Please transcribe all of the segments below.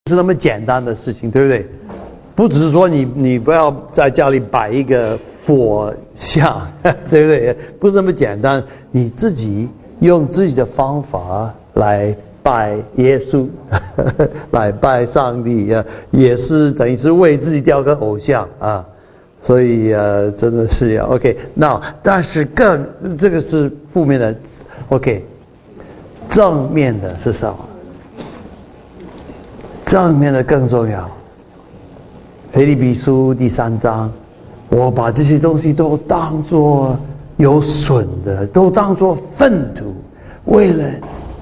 是那么简单的事情，对不对？不只是说你不要在家里摆一个佛像，对不对？不是那么简单，你自己用自己的方法来拜耶稣，来拜上帝啊，也是等于是为自己雕个偶像啊。所以真的是要 OK。那但是这个是负面的 ，OK。正面的是什么？正面的更重要。腓立比书第3章，我把这些东西都当作有损的，都当作粪土，为了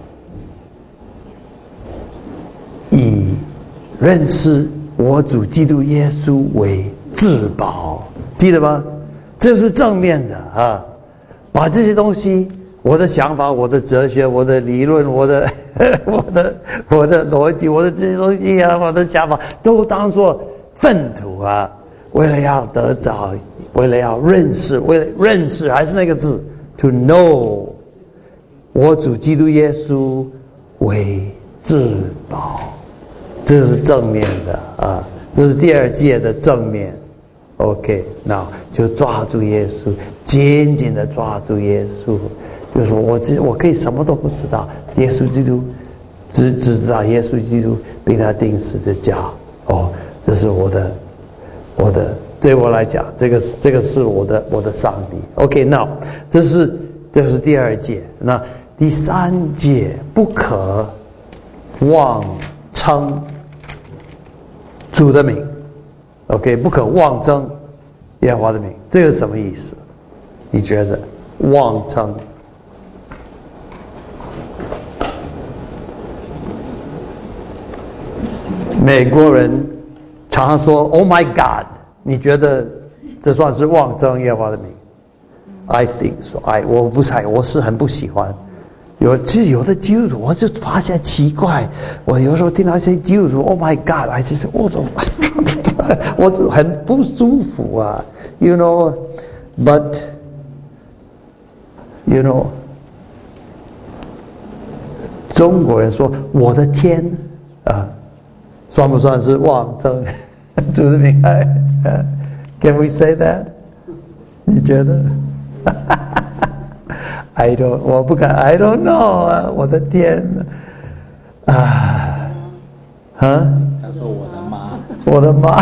以认识我主基督耶稣为至宝，记得吗？这是正面的啊！把这些东西，我的想法、我的哲学、我的理论、我的逻辑、我的这些东西啊，我的想法都当作粪土啊！为了要得着，为了要认识，为了认识还是那个字 ，to know， 我主基督耶稣为至宝，这是正面的啊！这是第2届的正面。OK， 那就抓住耶稣，紧紧的抓住耶稣。就是说我可以什么都不知道，耶稣基督只知道耶稣基督被他钉十字架。哦，这是我的，对我来讲，这个是我的上帝。OK， 那这是第2届。那第3届不可妄称主的名。OK， 不可妄称耶和华的名，这个是什么意思？你觉得妄称？美国人常常说 "Oh my God"， 你觉得这算是妄称耶和华的名 ？I think so。我是很不喜欢。其实有的基督徒，我就发现奇怪，我有时候听到一些基督徒 "Oh my God"， 其实我就很不舒服啊 ，you know，but you know， 中国人说我的天啊，算不算是妄称主的名？Can we say that？ 你觉得？我不敢 ，I don't know 啊，我的天啊！啊？ 他说我的妈， 我的妈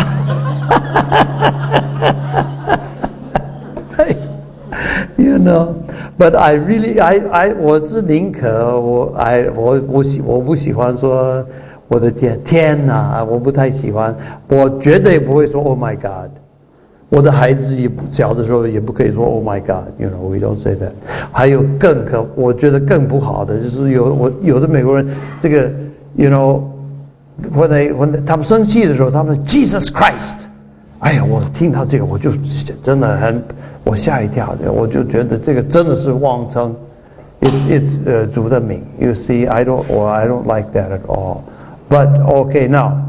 ，you know，but I really， 我是宁可我不喜欢说我的天哪，我不太喜欢，我绝对不会说 Oh my God。我的孩子小的时候也不可以说 Oh my God， you know we don't say that。还有我觉得更不好的就是有的美国人这个 you know when 他们生气的时候，他们说 Jesus Christ， 哎呀，我听到这个我就真的我吓一跳，我就觉得这个真的是妄称 it's 主的名。You see I don't like that at all。But okay now。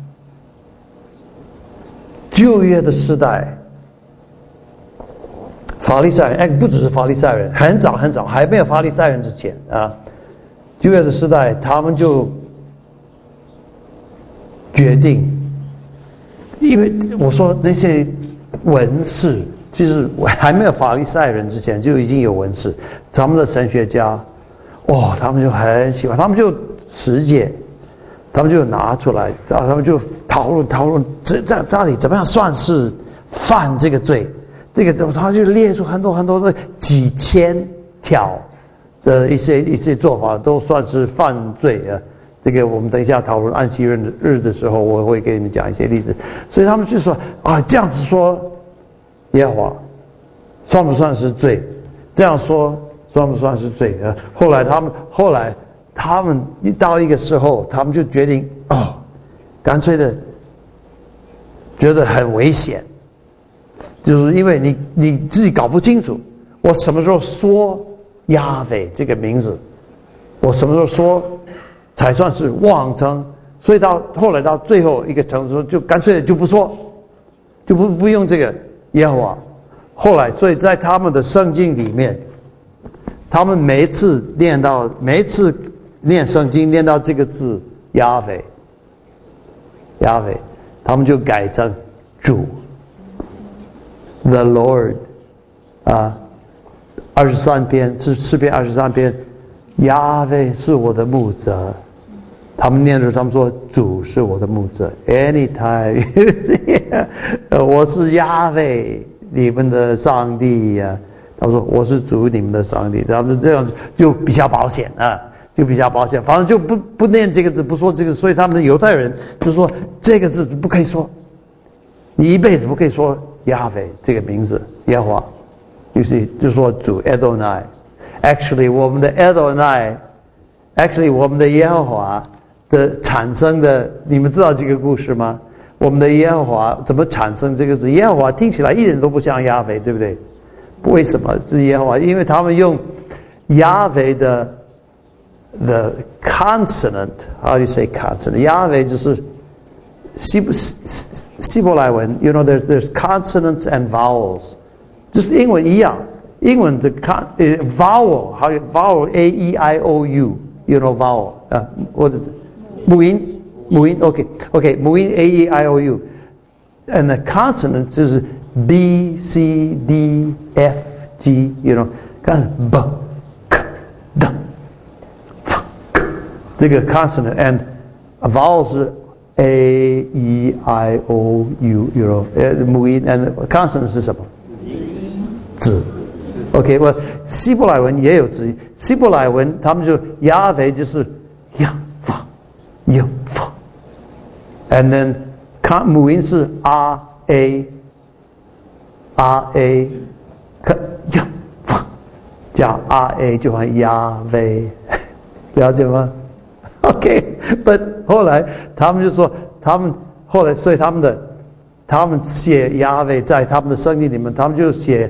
旧约的时代，法利赛人，不只是法利赛人，很早还没有法利赛人之前啊，旧约的时代，他们就决定，因为我说那些文士，就是还没有法利赛人之前就已经有文士，他们的神学家，他们就很喜欢，他们就实践。他们就拿出来，他们就讨论，这到底怎么样算是犯这个罪？这个他就列出很多的几千条的一些做法，都算是犯罪啊。这个我们等一下讨论安息日的时候，我会给你们讲一些例子。所以他们就说这样子说耶和华算不算是罪？这样说算不算是罪？后来他们一到一个时候，他们就决定干脆的觉得很危险，就是因为你自己搞不清楚，我什么时候说亚伟这个名字，我什么时候说才算是妄称，所以后来到最后一个程度，就干脆的就不说，就不用这个耶和华。后来，所以在他们的圣经里面，他们每一次念圣经念到这个字亚伟， 亚伟，他们就改成主 ，the Lord， 23篇是诗篇23篇，亚伟是我的牧者。他们念着，他们说主是我的牧者 ，anytime， 我是亚伟，你们的上帝呀。他们说我是主你们的上帝，他们这样就比较保险啊，就比较保险。反正就不念这个字，不说这个，所以他们的犹太人就说这个字不可以说，你一辈子不可以说亚伟这个名字，耶和华。于是就说主 Adonai。Actually， 我们的 Adonai，Actually， 我们的耶和华的产生的，你们知道这个故事吗？我们的耶和华怎么产生这个字？耶和华听起来一点都不像亚伟，对不对？为什么是耶和华？因为他们用亚伟的 the consonant，how do you say consonant？ 亚伟就是希伯来文 ，you know there's consonants and vowels， 就是英文一样，英文的vowel， 还有 vowel a e i o u，you know vowel 或者母音 ，OK， 母音 a e i o u，and the consonant 就是 b c d f g，you know， 看 b k d f k， 这个 consonant and vowel 是 a e i o u，you know， 母音 and consonant 是什么？子。OK， 我希伯来文也有子音，希伯来文他们就亚伟就是呀发呀发 ，and then 母音是 r a 可呀发加 r a 就换亚伟，了解吗 ？OK，but 后来他们就说，他们后来所以他们写亚伟在他们的圣经里面，他们就写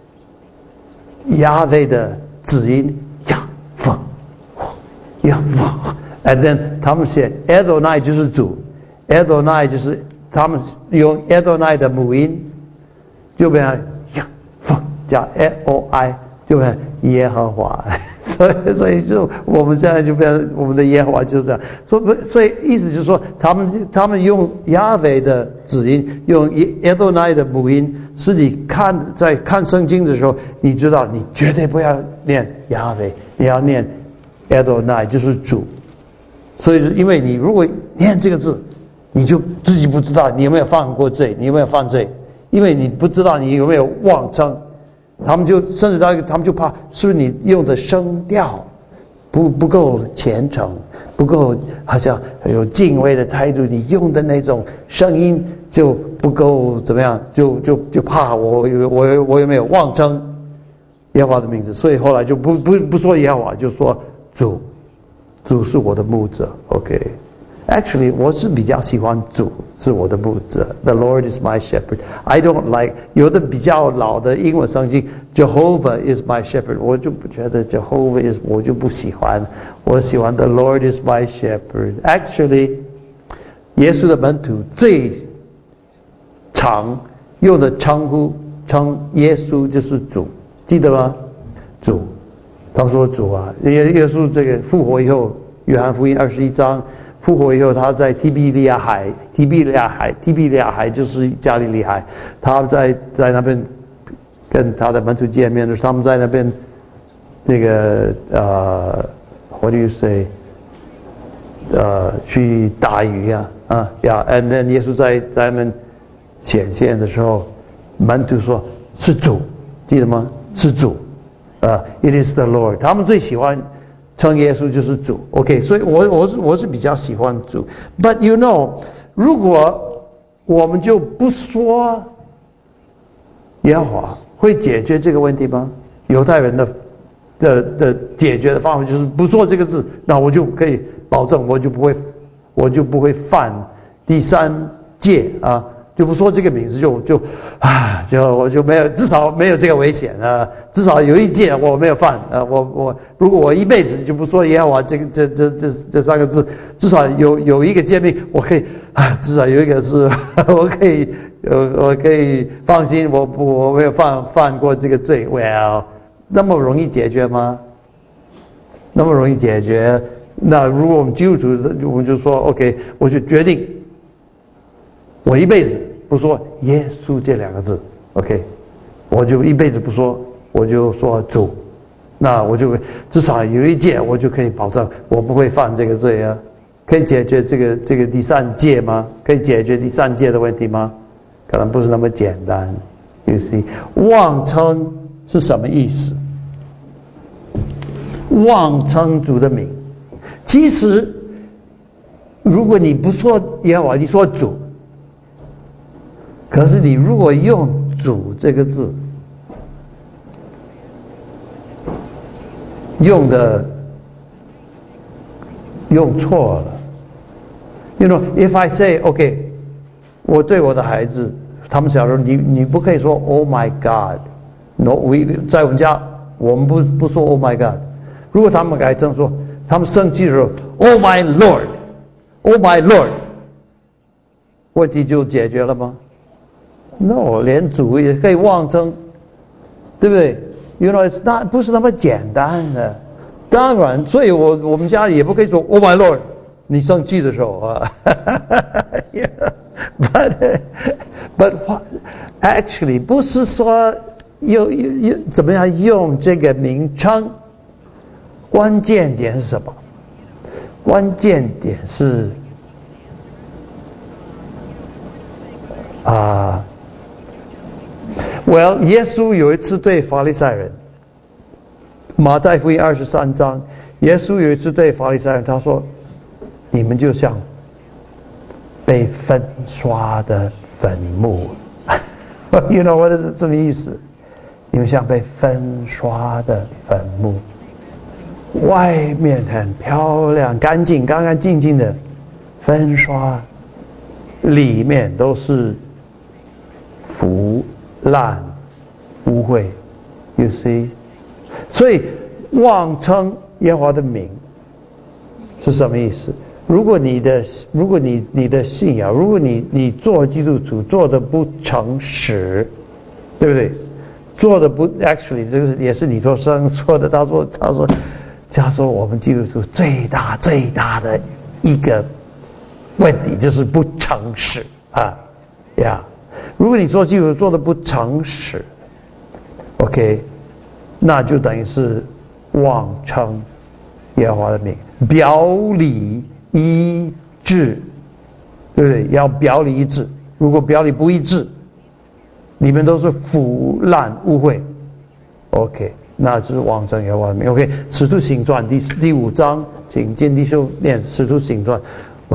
亚伟的子音呀发呀发 ，and then 他们写 Adonai 就是主 ，Adonai 就是他们用 Adonai 的母音，就变成呀发加 o i 就变成耶和华，所以就我们现在就变成我们的耶和华就是这样，所以意思就是说，他们用亚伟的子音，用 Adonai 的母音，是你在看圣经的时候，你知道你绝对不要念亚伟，你要念 Adonai 就是主。所以因为你如果念这个字，你就自己不知道你有没有犯过罪，你有没有犯罪，因为你不知道你有没有妄称。他们就甚至他们就怕是不是你用的声调不够虔诚，不够好像有敬畏的态度，你用的那种声音就不够怎么样，就怕我有没有妄称耶和华的名字，所以后来就不说耶和华，就说主是我的牧者 ，OK。Actually， 我是比较喜欢主是我的牧者 ，The Lord is my shepherd。I don't like 有的比较老的英文圣经 ，Jehovah is my shepherd， 我就不觉得 Jehovah is， 我就不喜欢，我喜欢 The Lord is my shepherd。Actually， 耶稣的门徒最常用的称耶稣就是主，记得吗？主，他说主啊，耶稣这个复活以后，约翰福音21章。复活以后，他在提比利亚海就是加利利海，他在那边跟他的门徒见面的时候，他们在那边那个what do you say？ 去打鱼and then 耶稣在他们显现的时候，门徒说是主，记得吗？是主，it is the Lord， 他们最喜欢称耶稣就是主 ，OK， 所以我是比较喜欢主 ，But you know， 如果我们就不说耶和华，会解决这个问题吗？犹太人的解决的方法就是不说这个字，那我就可以保证我就不会犯第三戒啊。就不说这个名字，我就没有，至少没有这个危险啊，至少有一戒我没有犯啊，如果我一辈子就不说耶和华这三个字，至少有一个诫命，我可以至少有一个是我可以放心，我没有犯过这个罪。Well， 那么容易解决吗？那么容易解决？那如果我们基督徒，我们就说 OK， 我就决定我一辈子不说耶稣这2个字 ，OK， 我就一辈子不说，我就说主，那我就至少有一戒，我就可以保证我不会犯这个罪啊。可以解决这个第3戒吗？可以解决第3戒的问题吗？可能不是那么简单。You see， 妄称是什么意思？妄称主的名。其实，如果你不说耶和华，你说主，可是你如果用主这个字，用错了。You know, if I say, OK， 我对我的孩子，他们小时候，你不可以说 Oh my God，No， 在我们家我们不说 Oh my God。如果他们改成说，他们生气的时候 Oh my Lord，Oh my Lord， 问题就解决了吗 ？No， 连主也可以妄称，对不对 ？You know, it's not 不是那么简单的。当然，所以我们家也不可以说 Oh my Lord， 你生气的时候啊。But actually 不是说怎么样用这个名称，关键点是什么？关键点是Well， 耶稣有一次对法利赛人，马太福音23章，耶稣有一次对法利赛人，他说：“你们就像被粉刷的坟墓。”You know what is 什么意思？你们像被粉刷的坟墓，外面很漂亮、干净、干干净净的粉刷，里面都是腐烂、污秽。You see， 所以妄称耶和华的名是什么意思？如果你的信仰，如果你做基督徒做的不诚实，对不对？做的不 actually 这个也是李托生说的。他说我们基督徒最大的一个问题就是不诚实呀。如果你做基督徒做的不诚实 ，OK， 那就等于是妄称耶和华的名，表里一致，对不对？要表里一致。如果表里不一致，你们都是腐烂污秽 ，OK， 那就是妄称耶和华的名。OK， 使徒行传第5章，请金弟兄念使徒行传。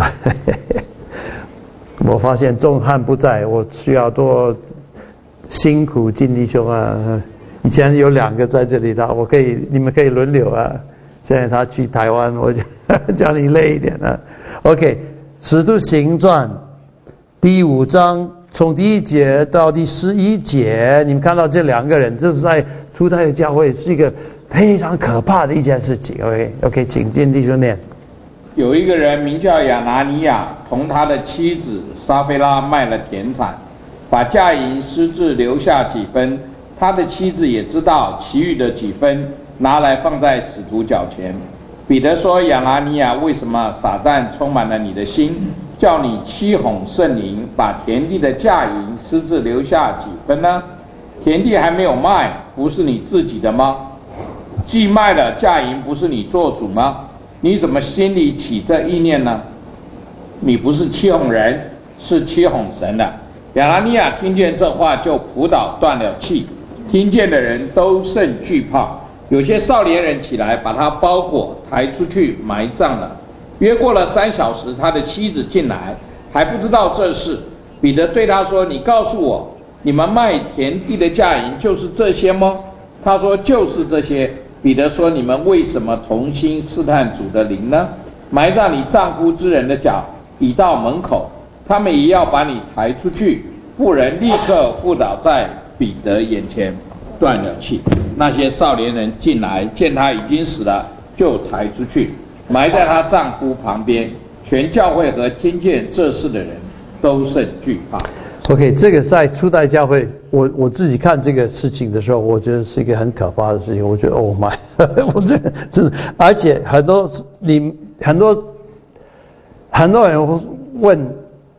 我发现仲汉不在，我需要多辛苦金弟兄啊。以前有2个在这里的，你们可以轮流啊。现在他去台湾，我就叫你累一点了。OK， 使徒行传第5章从第1节到第11节，你们看到这2个人，这是在初代的教会是一个非常可怕的一件事情。OK， 请金弟兄念。 有一个人名叫亚拿尼亚，同他的妻子撒非拉卖了田产，把价银私自留下几分，他的妻子也知道，其余的几分拿来放在使徒脚前。彼得说：“亚拿尼亚，为什么撒旦充满了你的心，叫你欺哄圣灵，把田地的价银私自留下几分呢？田地还没有卖，不是你自己的吗？既卖了，价银不是你做主吗？你怎么心里起这意念呢？你不是欺哄人，是欺哄神的。”亚拿尼亚听见这话，就仆倒断了气。听见的人都甚惧怕。有些少年人起来，把他包裹抬出去埋葬了。约过了3小时，他的妻子进来，还不知道这事。彼得对他说：“你告诉我，你们卖田地的价银就是这些吗？”他说：“就是这些。”彼得说：“你们为什么同心试探主的灵呢？埋葬你丈夫之人的脚已到门口，他们也要把你抬出去。”妇人立刻伏倒在彼得眼前，断了气。那些少年人进来，见他已经死了，就抬出去，埋在她丈夫旁边。全教会和听见这事的人都甚惧怕。 OK， 这个在初代教会，我自己看这个事情的时候，我觉得是一个很可怕的事情。我觉得 Oh my， 我觉得真的，而且很多人会问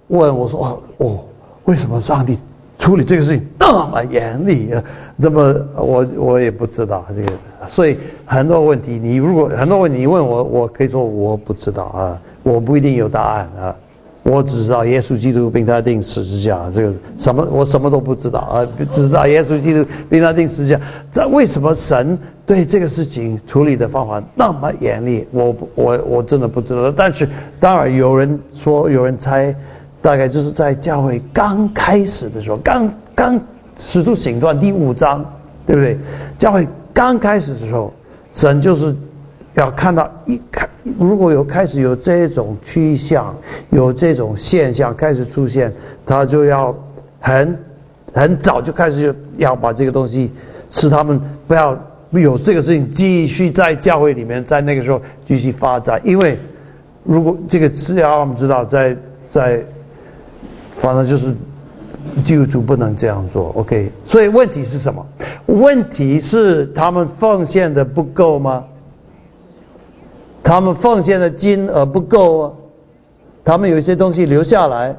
问我说为什么上帝处理这个事情那么严厉啊？这么我也不知道这个，所以很多问题你问我可以说我不知道啊，我不一定有答案啊。我只知道耶稣基督并他钉十字架，这个我什么都不知道啊，只知道耶稣基督并他钉十字架。这为什么神对这个事情处理的方法那么严厉？我真的不知道。但是当然有人猜，大概就是在教会刚开始的时候，刚使徒行传第5章，对不对？教会刚开始的时候，神就是要看到如果开始有这种趋向，有这种现象开始出现，他就要很早就开始要把这个东西，使他们不要有这个事情继续在教会里面，在那个时候继续发展。因为如果这个是要我们知道，在反正就是基督徒不能这样做 ，OK？ 所以问题是什么？问题是他们奉献的不够吗？他们奉献的金额不够啊，他们有一些东西留下来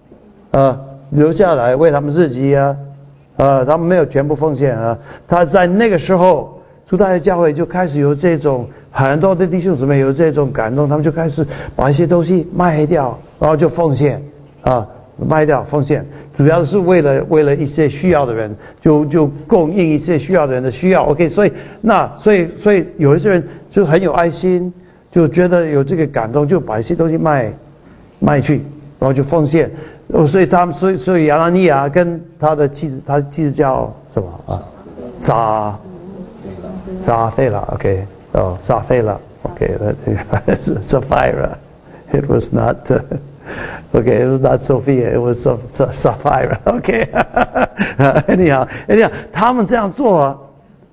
为他们自己啊，他们没有全部奉献啊。他在那个时候，初代的教会就开始有这种很多的弟兄姊妹有这种感动，他们就开始把一些东西卖掉，然后就奉献啊，卖掉奉献，主要是为了一些需要的人，就供应一些需要的人的需要。OK， 所以有一些人就很有爱心。就觉得有这个感动，就把一些东西卖去，然后就奉献。所以亚拿尼亚跟他的妻子，他的妻子叫什么啊？撒菲拉 ，OK， 撒菲拉 ，OK， Sapphira， it was not okay, it was not Sophia, it was Sapphira, OK， anyhow， 他们这样做啊，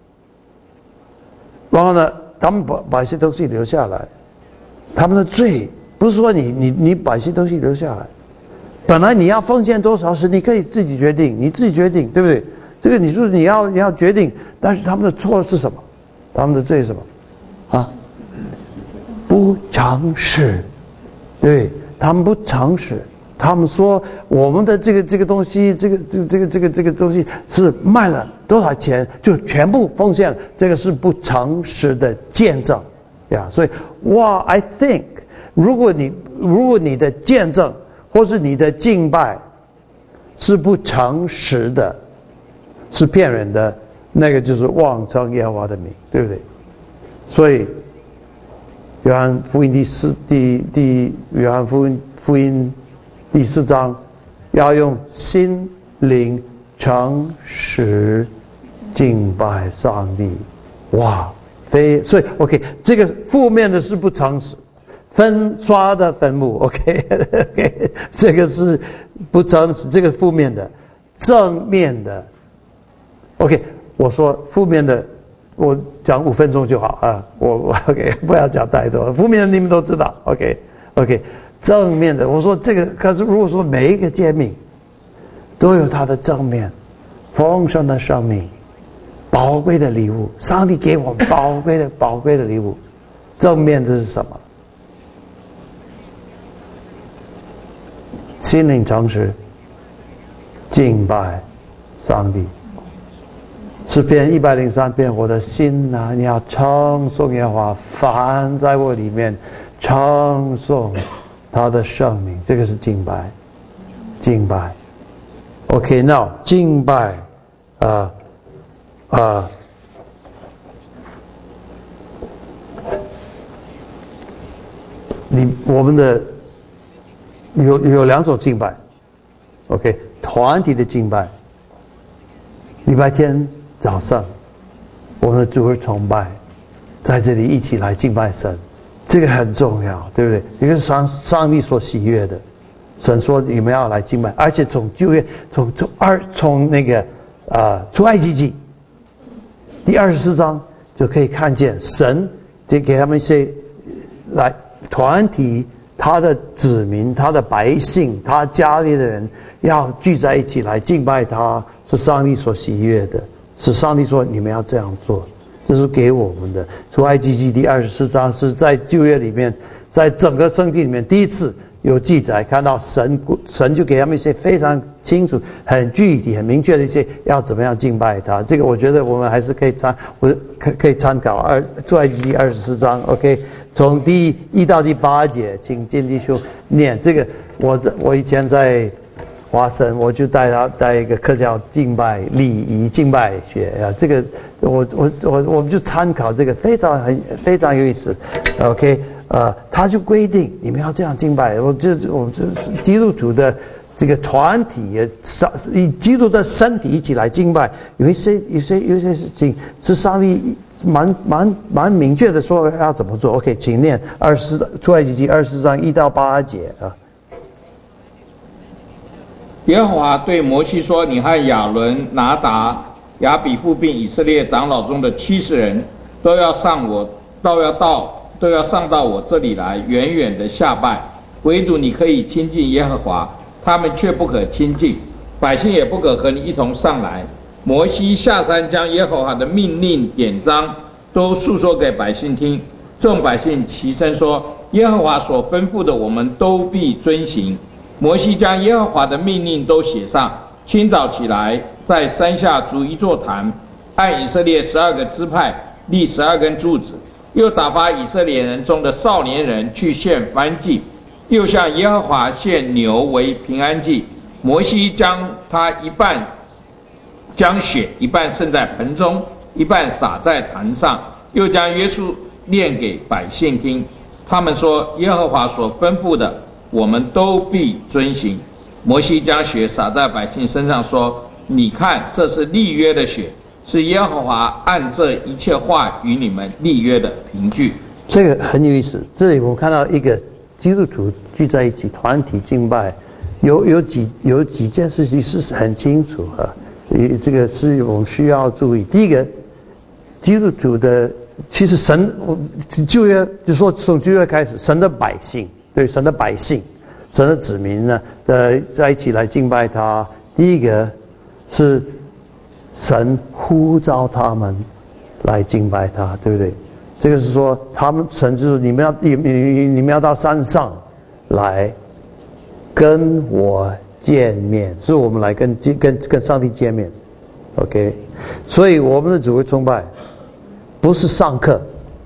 然后呢？他们把一些东西留下来，他们的罪不是说你把一些东西留下来，本来你要奉献多少时，你可以自己决定，对不对？这个你说你要决定，但是他们的错是什么？他们的罪是什么？啊，不诚实，对，他们不诚实。他们说我们的这个东西，这个东西是卖了多少钱就全部奉献了，这个是不诚实的见证呀。所以I think 如果你的见证或是你的敬拜是不诚实的，是骗人的，那个就是妄称耶和华的名，对不对？所以约翰福音约翰福音第4章要用心灵诚实敬拜上帝。所以 OK， 这个负面的是不诚实，刷的坟墓 OK， 这个是不诚实，这个负面的。正面的 OK， 我说负面的我讲5分钟就好啊，我 OK， 不要讲太多，负面的你们都知道 OK。正面的，我说这个，可是如果说每一个诫命都有它的正面，丰盛的生命，宝贵的礼物，上帝给我们宝贵的礼物，正面的是什么？心灵诚实，敬拜上帝。诗篇103篇，我的心啊，你要称颂耶和华，凡在我里面称颂他的圣名，这个是敬拜。OK， now 敬拜，我们的有2种敬拜 ，OK， 团体的敬拜，礼拜天早上我们的主日崇拜，在这里一起来敬拜神。这个很重要，对不对？这个是上帝所喜悦的。神说你们要来敬拜，而且从旧约，从那个出埃及记第24章就可以看见神就给他们一些来团体，他的子民、他的百姓、他家里的人要聚在一起来敬拜他，是上帝所喜悦的，是上帝说你们要这样做。这是给我们的。出埃及记第24章是在旧约里面，在整个圣经里面第一次有记载，看到神就给他们一些非常清楚、很具体、很明确的一些要怎么样敬拜他。这个我觉得我们还是可以参考出埃及记24章 ，OK， 从第1到第8节，请建弟兄念这个。我以前在华神，我就带一个课叫敬拜礼仪敬拜学啊，这个我们就参考这个非常有意思 ，OK。他就规定你们要这样敬拜。我们基督徒的这个团体也以基督的身体一起来敬拜。有一些事情是上帝蛮明确的说要怎么做。OK， 请念出埃及记24章1到8节啊。 耶和华对摩西说：“你和亚伦、拿达、亚比户并以色列长老中的70人，都要上到我这里来，远远的下拜。唯独你可以亲近耶和华，他们却不可亲近，百姓也不可和你一同上来。”摩西下山，将耶和华的命令典章都述说给百姓听。众百姓齐声说：“耶和华所吩咐的，我们都必遵行。”摩西将耶和华的命令都写上，清早起来，在山下筑一座坛，按以色列12个支派立12根柱子，又打发以色列人中的少年人去献燔祭，又向耶和华献牛为平安祭。摩西将血一半盛在盆中，一半洒在坛上，又将约书念给百姓听。他们说：“耶和华所吩咐的，我们都必遵行。”摩西将血洒在百姓身上，说：“你看，这是立约的血，是耶和华按这一切话与你们立约的凭据。” 这个很有意思。这里我们看到一个基督徒聚在一起，团体敬拜，有几件事情是很清楚啊。这个是我们需要注意。第一个，基督徒的其实神旧约就说从旧约开始，神的百姓，对神的百姓，神的子民呢，在一起来敬拜他。第一个是神呼召他们来敬拜他，对不对？这个是说神就是你们要到山上来跟我见面，是我们来跟上帝见面 ，OK。所以我们的主日崇拜不是上课，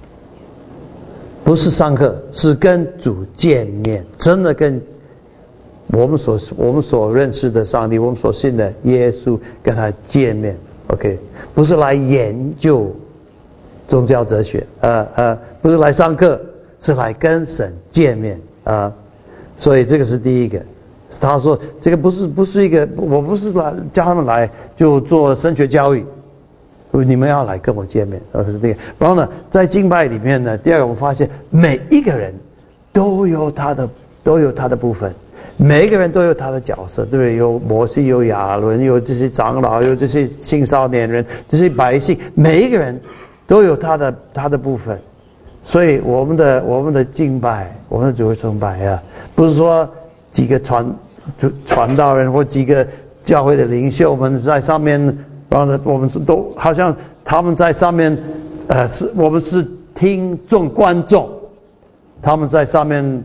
是跟主见面，真的跟我们所认识的上帝，我们所信的耶稣跟他见面 ，OK。不是来研究宗教哲学，不是来上课，是来跟神见面啊。所以这个是第一个。他说这个不是一个，我不是来叫他们来就做升学教育，你们要来跟我见面，是这个。然后呢，在敬拜里面呢，第二个我们发现每一个人都有他的部分，每一个人都有他的角色，对不对？有摩西，有亚伦，有这些长老，有这些青少年人，这些百姓，每一个人都有他的部分。所以我们的敬拜，我们的主日崇拜啊，不是说几个传道人或几个教会的领袖们在上面，然后呢，我们都好像他们在上面，我们是听众观众，他们在上面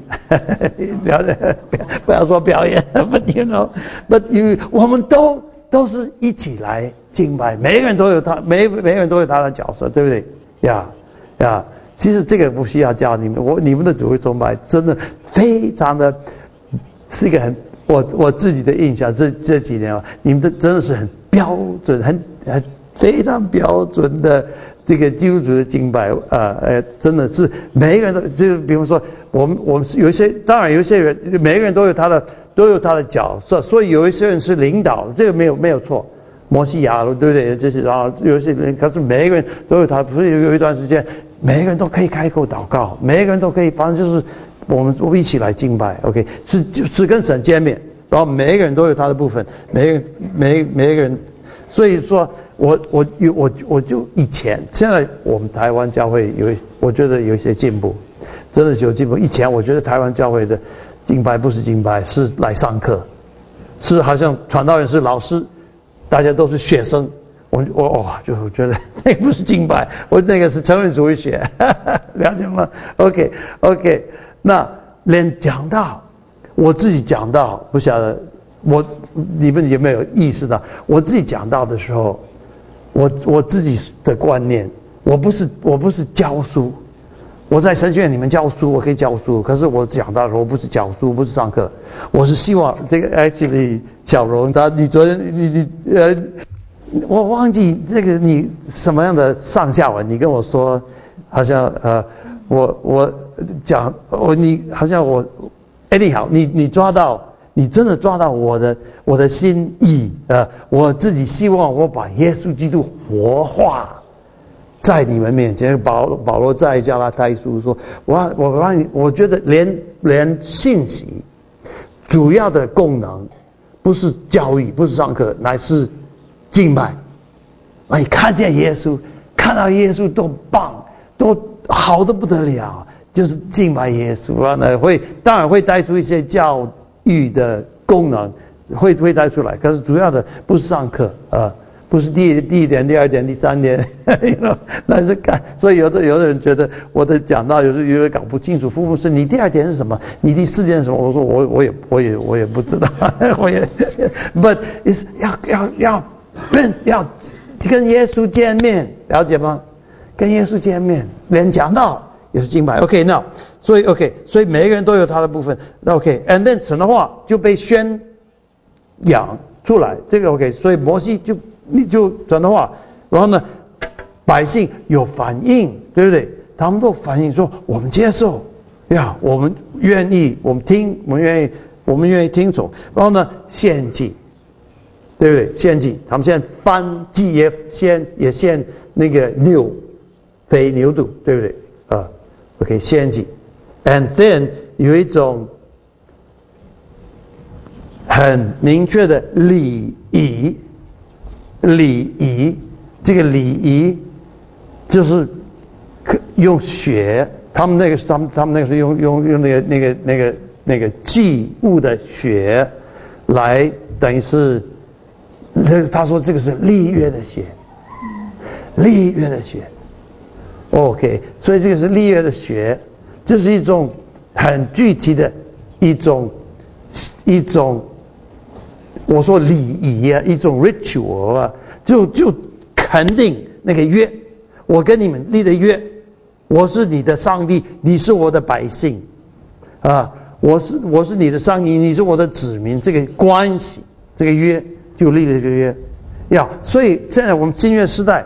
不要说表演 ，but you know，我们都是一起来敬拜，每个人都有每个人都有他的角色，对不对？呀，其实这个不需要教你们，你们的主日崇拜真的非常的。是一个我自己的印象，这几年你们真的是很标准，很非常标准的这个基督徒的敬拜，真的是每一个人都就比方说我们有一些，当然有一些人，每一个人都有他的角色，所以有一些人是领导，这个没有错。摩西亚伦对不对？这些然后有一些人，可是每一个人都有他，所以有一段时间，每一个人都可以开口祷告，每一个人都可以，反正就是。我们一起来敬拜 ，OK， 是跟神见面，然后每一个人都有他的部分，每一个人，所以说我就现在我们台湾教会我觉得有一些进步，真的是有进步。以前我觉得台湾教会的敬拜不是敬拜，是来上课，是好像传道人是老师，大家都是学生。我觉得那个不是敬拜，那个是成人主义学，了解吗 ？OK， 那连讲道我自己讲到，不晓得你们有没有意识到，我自己讲到的时候，我自己的观念，我不是教书。我在神学院里面教书，我可以教书，可是我讲到的时候，我不是教书，不是上课，我是希望这个 actually 小荣你昨天我忘记这个你什么样的上下文，你跟我说，好像我讲你好像anyhow 你真的抓到我的心意我自己希望我把耶稣基督活化在你们面前。保罗在加拉太书说，我觉得连信息主要的功能不是教育，不是上课，乃是敬拜。你看见耶稣，看到耶稣多棒，多好的不得了，就是敬拜耶稣。然后呢，当然会带出一些教育的功能，会带出来。可是主要的不是上课不是第一点、第二点、第三点那是所以有的人觉得我的讲道有点搞不清楚。福布斯，你第二点是什么？你第四点是什么？我说我也不知道，but is 要跟耶稣见面，了解吗？跟耶稣见面，连讲道也是敬拜。OK， 那所以每一个人都有他的部分。那 OK，and then 神的话就被宣扬出来，这个 OK， 所以摩西就神的话，然后呢，百姓有反应，对不对？他们都反应说我们接受呀，我们愿意，我们愿意听从，然后呢，献祭。对不对？献祭，他们现在翻祭也献那个肥牛肚，对不对？OK， 献祭 ，and then 有一种很明确的礼仪，这个礼仪就是用血，他们那个是用那个祭物的血来，等于是。他说这个是立约的血，OK， 所以这个是立约的血，这是一种很具体的一种，我说礼仪一种 ritual 就肯定那个约，我跟你们立的约，我是你的上帝，你是我的百姓我是你的上帝，你是我的子民，这个关系，这个约。就立了这个约，所以现在我们新约时代，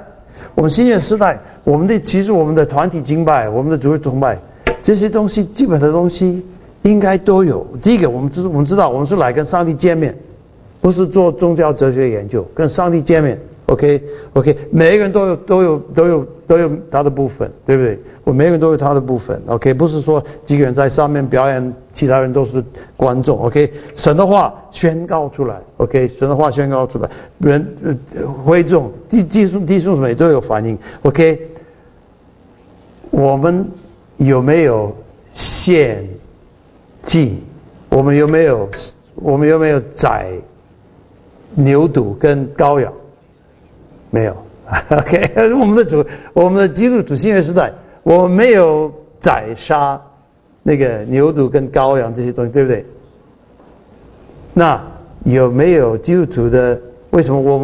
其实我们的团体敬拜，我们的主日崇拜，这些东西基本的东西应该都有。第一个，我们知道我们是来跟上帝见面，不是做宗教哲学研究，跟上帝见面。OK， 每一个人都有他的部分，对不对？每个人都有他的部分。OK， 不是说几个人在上面表演，其他人都是观众。OK， 神的话宣告出来。OK， 神的话宣告出来，人会众弟兄姊妹都有反应。OK， 我们有没有献祭？我们有没有宰牛犊跟羔羊？没有。OK， 我们的基督徒新约时代，我们没有宰杀那个牛犊跟羔羊这些东西，对不对？那有没有基督徒的？为什么我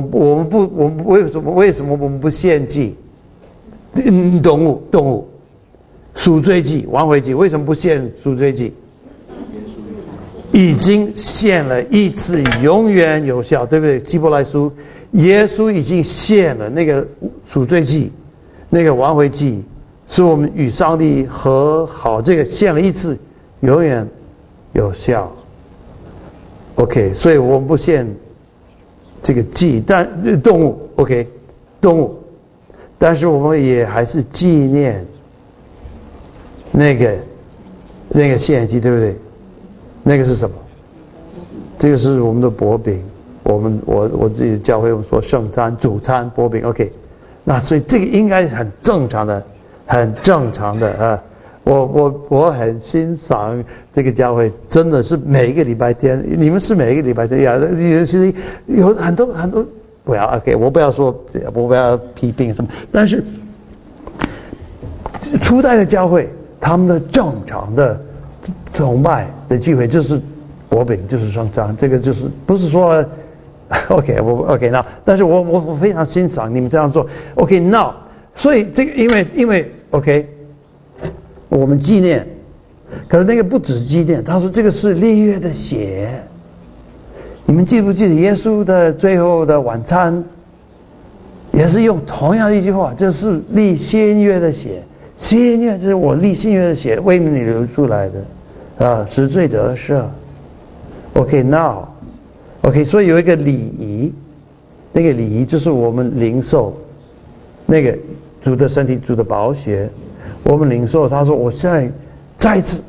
们不献祭动物赎罪祭、挽回祭？为什么不献赎罪祭？已经献了一次，永远有效，对不对？希伯来书，耶稣已经献了那个赎罪祭，那个挽回祭，使我们与上帝和好。这个献了一次，永远有效。OK， 所以我们不献这个祭，但动物 OK， 动物，但是我们也还是纪念那个献祭，对不对？那个是什么？这个是我们的薄饼，我自己的教会我们说圣餐、主餐、薄饼 OK， 那所以这个应该是很正常的我很欣赏这个教会，真的是每一个礼拜天，你们是每一个礼拜天呀，其实有很多不要 OK， 我不要批评什么，但是初代的教会他们的正常的崇拜的聚会就是薄饼就是双章，这个就是不是说 OK 那，但是我非常欣赏你们这样做 OK 那，所以这个因为 OK 我们纪念，可是那个不止纪念，他说这个是立约的血。你们记不记得耶稣的最后的晚餐也是用同样的一句话，这是立新约的血，新约就是我立新约的血为你流出来的使罪得赦。 OK now OK 所以有一个礼仪，那个礼仪就是我们领受那个主的身体主的宝血，我们领受。他说我现在再一次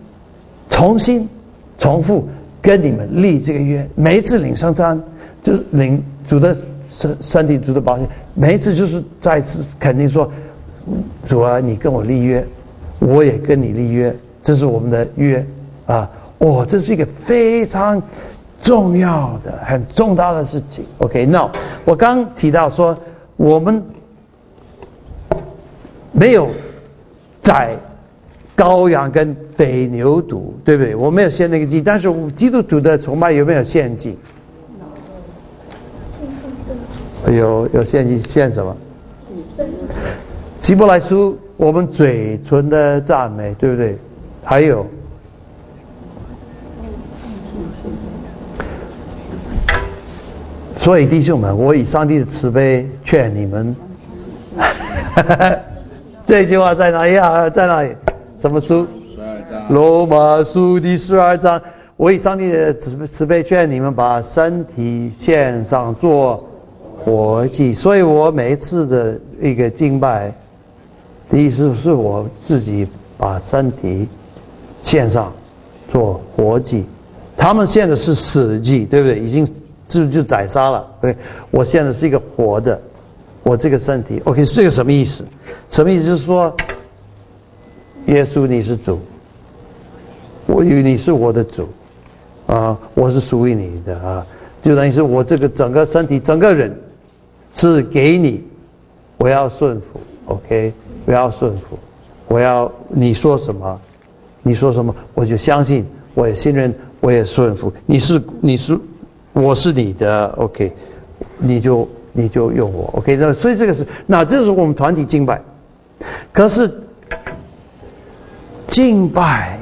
重复跟你们立这个约，每一次领圣餐就是领主的身体主的宝血，每一次就是再一次肯定说，主啊，你跟我立约，我也跟你立约，这是我们的约这是一个非常重要的很重大的事情。 OK now 我刚提到说我们没有宰羔羊跟肥牛犊，对不对？我没有献那个祭，但是基督徒的崇拜有没有献祭？有献祭，献什么？希伯来书我们嘴唇的赞美，对不对？还有所以弟兄们，我以上帝的慈悲劝你们这句话在哪里啊？在哪里？什么书？12章。罗马书第12章。我以上帝的慈悲劝你们把身体献上做活祭。所以我每一次的一个敬拜的意思是我自己把身体献上做活祭。他们献的是死祭，对不对？已经就宰杀了。对，我献的是一个活的，我这个身体。OK， 这个什么意思？什么意思？就是说，耶稣你是主，我以为你是我的主我是属于你的就等于是我这个整个身体整个人是给你，我要顺服。OK， 我要顺服，我要你说什么我就相信，我也信任，我也顺服。你是我是你的 OK， 你就用我 OK。 那所以这是我们团体敬拜。可是敬拜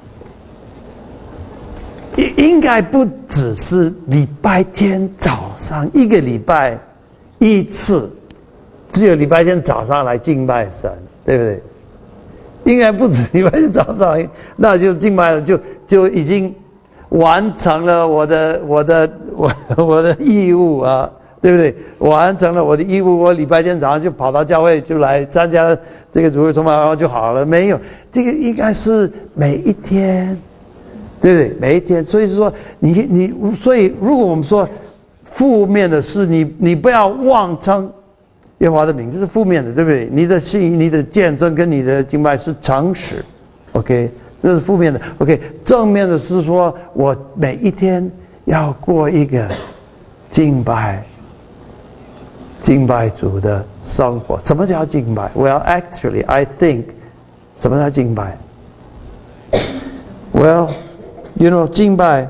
应该不只是礼拜天早上，一个礼拜一次，只有礼拜天早上来敬拜神，对不对？应该不止礼拜天早上，那就敬拜了，就已经完成了我的义务对不对？完成了我的义务，我礼拜天早上就跑到教会就来参加这个主日崇拜，然后就好了。没有，这个应该是每一天，对不对？每一天。所以说所以如果我们说负面的是你不要妄称耶和华的名，这是负面的，对不对？你的信、你的见证跟你的敬拜是诚实 ，OK， 这是负面的 ，OK。正面的是说我每一天要过一个敬拜主的生活。什么叫敬拜 ？Well, actually, I think， 什么叫敬拜 ？Well,敬拜，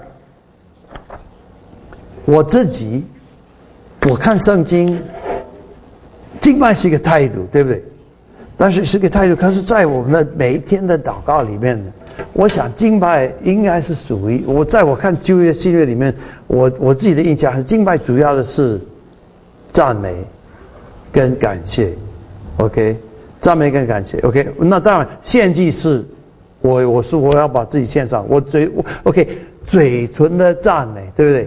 我看圣经，敬拜是一个态度，对不对？但是是个态度，可是在我们的每一天的祷告里面呢，我想敬拜应该是属于在我看旧约新约里面，我自己的印象是敬拜主要的是赞美跟感谢 ，OK， 赞美跟感谢 ，OK。那当然献祭是我要把自己献上，OK， 嘴唇的赞美，对不对？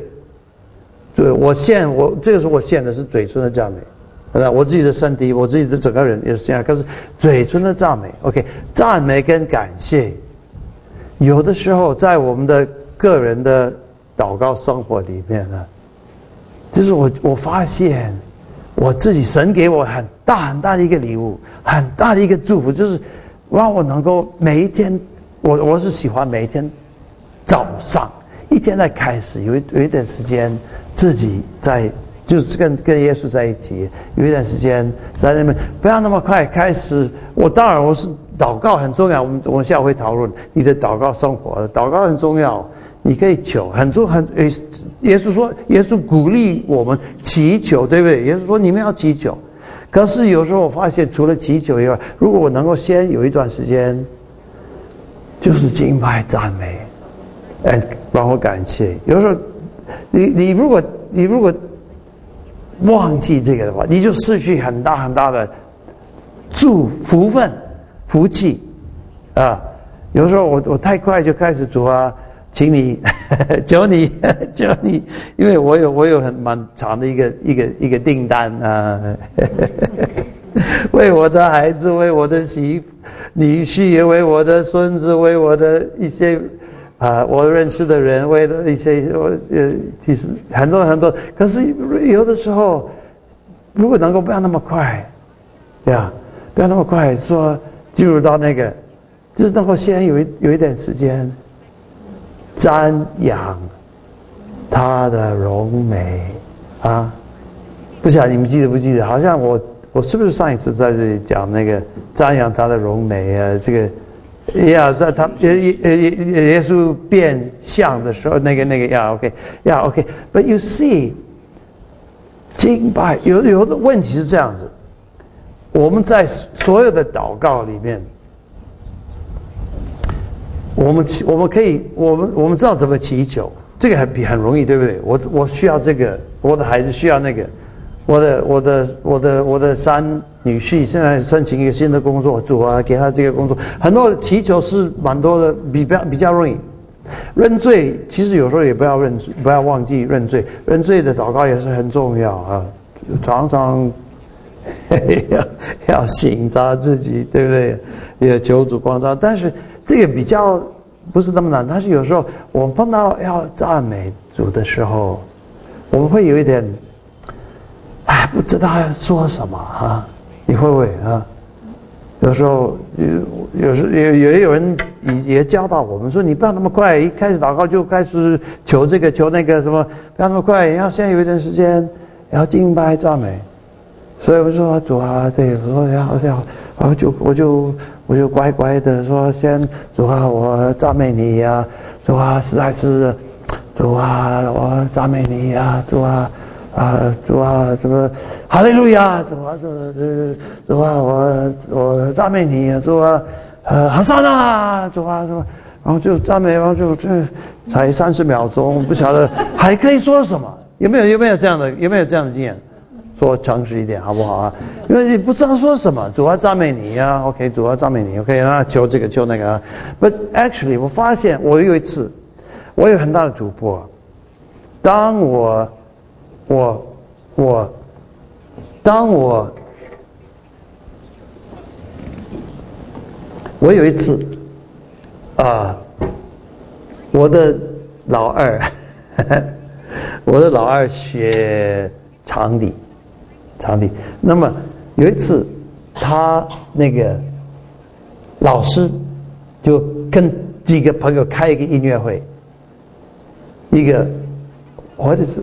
对，这个时候我献的是嘴唇的赞美。我自己的身体，我自己的整个人也是这样。可是嘴唇的赞美 ，OK， 赞美跟感谢，有的时候在我们的个人的祷告生活里面呢，就是我发现我自己神给我很大的一个礼物，很大的一个祝福，就是让我能够每一天，我是喜欢每一天早上一天的开始有一点时间自己就是跟耶稣在一起，有一段时间在那边，不要那么快开始。当然是祷告很重要，我们下午会讨论你的祷告生活，祷告很重要。 你可以求耶稣说，耶稣鼓励我们祈求，对不对？耶稣说你们要祈求。可是有时候我发现，除了祈求以外，如果我能够先有一段时间，就是敬拜赞美，然后感谢。有时候，你如果忘记这个的话，你就失去很大很大的福气啊！有时候我太快就开始主啊，请你求你，因为我有蛮长的一个订单啊，为我的孩子，为我的女婿，也为我的孙子，为我的一些我认识的人，为了一些其实很多，可是有的时候，如果能够不要那么快，不要那么快说进入到那个，就是能够先有一点时间瞻仰他的荣美啊！不晓得你们记得不记得？好像我是不是上一次在这里讲那个瞻仰他的荣美啊？这个。在他耶稣变相的时候，那个OK，But you see， 敬拜有的问题是这样子，我们在所有的祷告里面，我们知道怎么祈求，这个很容易，对不对？我需要这个，我的孩子需要那个，我的三女婿现在申请一个新的工作，主啊，给他这个工作。很多祈求是蛮多的，比较容易。认罪，其实有时候也不要忘记认罪。认罪的祷告也是很重要啊，常常要省察自己，对不对？也求主光照。但是这个比较不是那么难。但是有时候我们碰到要赞美主的时候，我们会有一点，不知道要说什么啊。你会不会啊？有时候有人也教导我们说，你不要那么快，一开始祷告就开始求这个求那个什么，不要那么快，要先有一点时间，要敬拜赞美。所以我说主啊，对，我说我就乖乖的说，先主啊，我赞美你呀，主啊，实在是，主啊，我赞美你呀，主啊。主啊，什么哈利路亚，主啊，我赞美你，主啊，哈撒那，主啊，什么，然后就赞美，然后就才30秒钟，不晓得还可以说什么，有没有这样的经验？说诚实一点好不好啊？因为你不知道说什么，主啊赞美你呀 ，OK， 主啊赞美你 ，OK， 那求这个求那个 ，But actually， 我发现我有一次，我有很大的突破，当我有一次我的老二学长笛，那么有一次他那个老师就跟几个朋友开一个音乐会，一个What is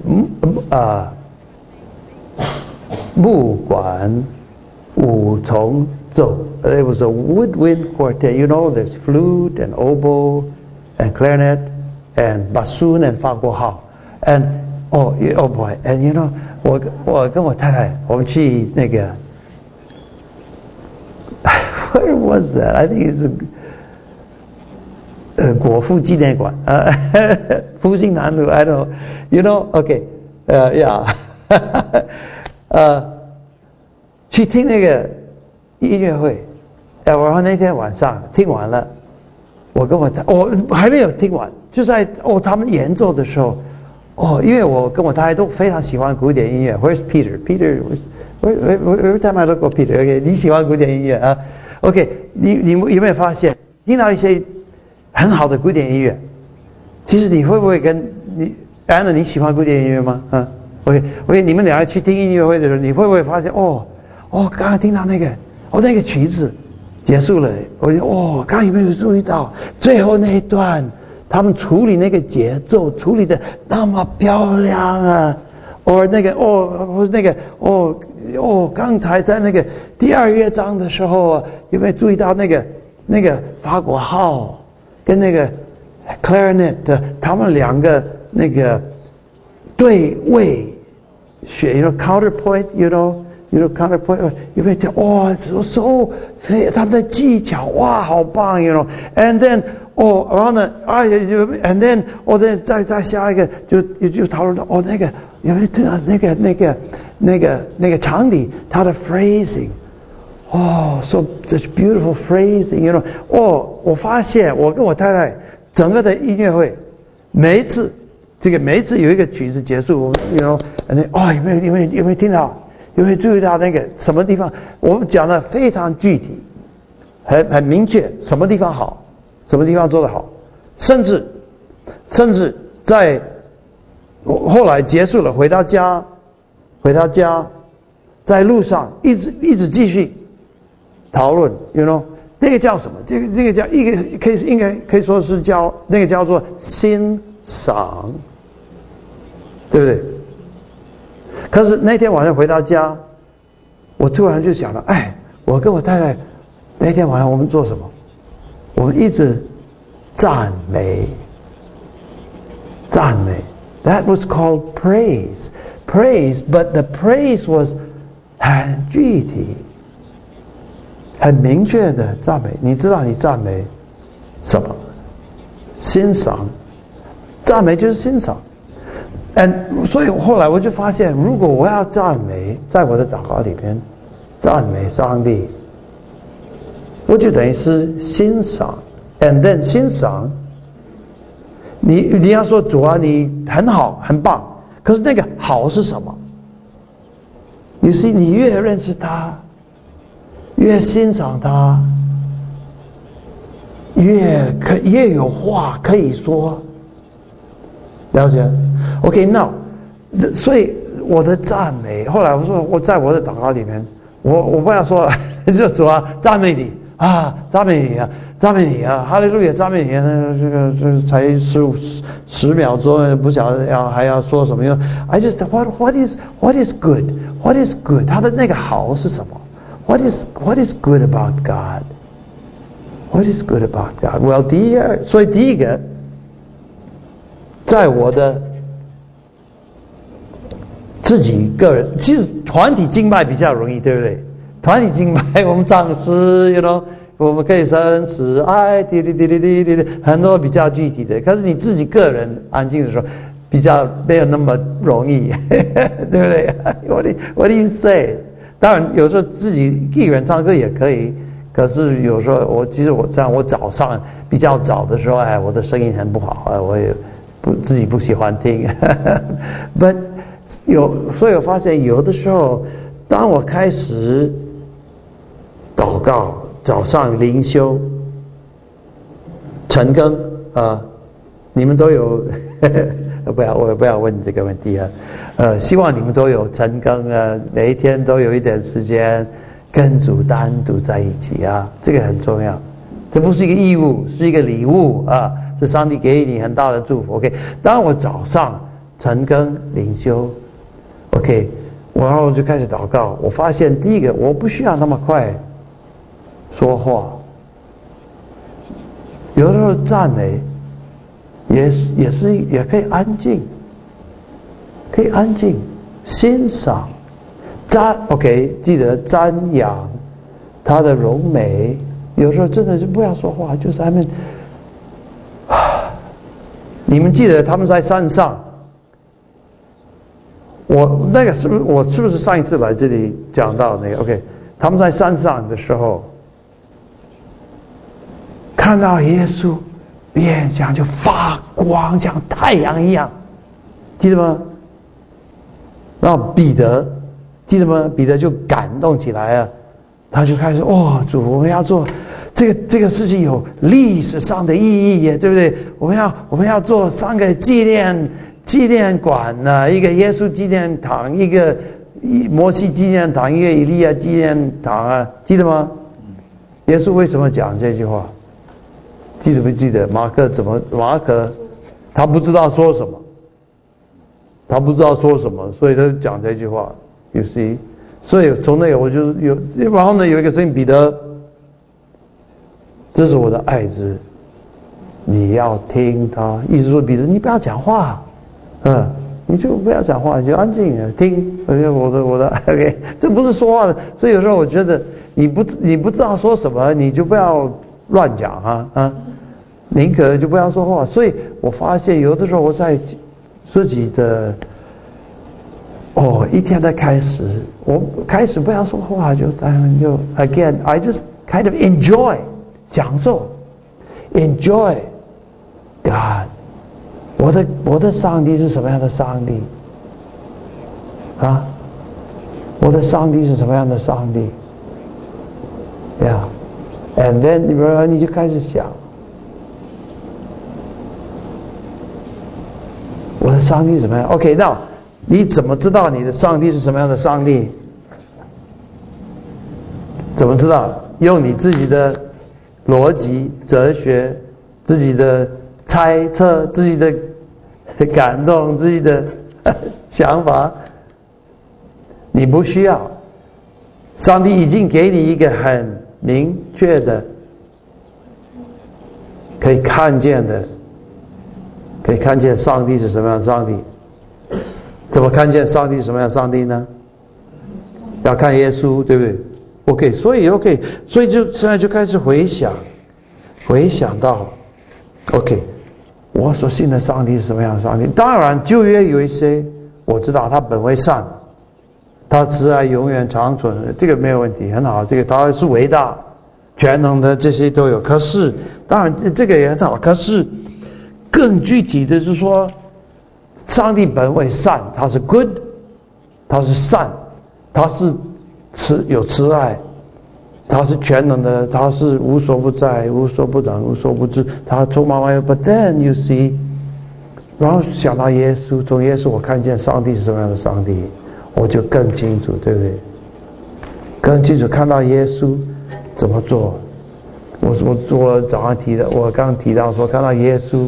木管五重奏 ？It was a woodwind quartet. You know, there's flute and oboe and clarinet and bassoon and 法国号 and oh boy and you know 我跟我太太我们去那个 Where was that? I think it's国父纪念馆复兴南路 I don't know you know okay yeah 去听那个音乐会，然后那天晚上听完了，我还没有听完，就在他们演奏的时候，因为我跟我太太都非常喜欢古典音乐。Where's Peter? Every time I look at Peter, OK， 你喜欢古典音乐啊 ？OK， 你有没有发现听到一些很好的古典音乐？其实你会不会安娜你喜欢古典音乐吗？啊 ？OK， 你们两个去听音乐会的时候，你会不会发现刚刚听到那个那个曲子结束了，我就刚刚有没有注意到最后那一段，他们处理那个节奏处理的那么漂亮啊！刚才在那个第2乐章的时候有没有注意到那个法国号跟那个 clarinet 的，他们两个那个对位学 counterpoint counterpoint 有没有觉得哇他们的技巧哇好棒and then 然后呢and then 再下一个就讨论到那个有没有听到那个场里他的 phrasing so such beautiful phrasing 我发现我跟我太太整个的音乐会每一次有一个曲子结束and then 有没有听到有没有注意到那个什么地方我们讲的非常具体很明确什么地方好什么地方做得好甚至在后来结束了回到家在路上一直继续讨论那个叫什么那个叫应该可以说是那个叫做欣赏对不对可是那天晚上回到家我突然就想了我跟我太太那天晚上我们做什么我们一直赞美 That was called praise but the praise was 很具体很明确的赞美你知道你赞美什么欣赏赞美就是欣赏所以后来我就发现如果我要赞美在我的祷告里面赞美上帝我就等于是欣赏 and then 欣赏你要说主啊你很好很棒可是那个好是什么 You see 你越认识他越欣赏他越有话可以说了解 OK now 所以我的赞美后来我说我在我的祷告里面我不要说就主啊赞美你赞美你啊哈利路亚赞美你这个才10秒钟不晓得还要说什么I just what is good 他的那个好是什么 What is good about God What is good about God Well 所以第一个在我的自己个人其实团体敬拜比较容易对不对团体敬拜我们唱诗我们可以生死爱滴很多比较具体的可是你自己个人安静的时候比较没有那么容易对不对 What do you say 当然有时候自己一个人唱歌也可以可是有时候其实我早上比较早的时候我的声音很不好我也自己不喜欢听but所以我发现有的时候当我开始祷告早上灵修晨更你们都有我不要问这个问题希望你们都有晨更每一天都有一点时间跟主单独在一起这个很重要这不是一个义务是一个礼物是上帝给你很大的祝福 OK 当我早上晨更灵修 OK 然后就开始祷告我发现第一个我不需要那么快说话有时候赞美也可以安静欣赏OK 记得瞻仰他的荣美有时候真的就不要说话就是他们你们记得他们在山上我是不是上一次来这里讲到那个 OK 他们在山上的时候看到耶稣面像就发光像太阳一样记得吗然后彼得记得吗彼得就感动起来他就开始主我们要做这个事情有历史上的意义耶对不对我们要做3个纪念馆一个耶稣纪念堂一个摩西纪念堂一个以利亚纪念堂记得吗耶稣为什么讲这句话记得不记得马可他不知道说什么所以他讲这句话 You see 所以从那个我就然后呢有一个声音彼得这是我的爱子你要听他。意思说，彼得，你不要讲话，你就不要讲话，你就安静听。我的 OK， 这不是说话的。所以有时候我觉得，你不知道说什么，你就不要乱讲宁可就不要说话。所以我发现有的时候我在自己的一天的开始，我开始不要说话，就 again I just kind of enjoy 享受 enjoy God。我的上帝是什么样的上帝我的上帝是什么样的上帝 ？Yeah，and then 你就开始想，我的上帝是什么样 ？OK， 那你怎么知道你的上帝是什么样的上帝？怎么知道？用你自己的逻辑、哲学、自己的猜测、自己的感动、自己的想法，你不需要。上帝已经给你一个很明确的、可以看见上帝是什么样的上帝。怎么看见上帝是什么样的上帝呢？要看耶稣，对不对 ？OK， 所以就现在就开始回想到 ，OK， 我所信的上帝是什么样的上帝？当然，旧约有一些我知道，他本为善，他慈爱永远长存，这个没有问题，很好，这个他是伟大、全能的，这些都有。可是，当然这个也很好，可是更具体的是说，上帝本为善，他是 good， 他是善，他是有慈爱，他是全能的，他是无所不在、无所不能、无所不知，他充满万有。But then you see， 然后想到耶稣，从耶稣我看见上帝是什么样的上帝，我就更清楚，对不对？更清楚看到耶稣怎么做。我早上提的，我刚提到说，看到耶稣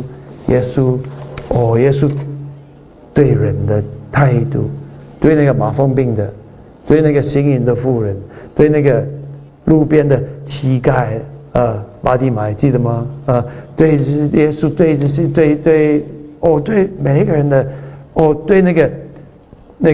对人的态度，对那个麻风病的，对那个行淫的妇人，对那个路边的乞丐巴蒂买，记得吗？对耶稣，对这些，对每一个人的，对那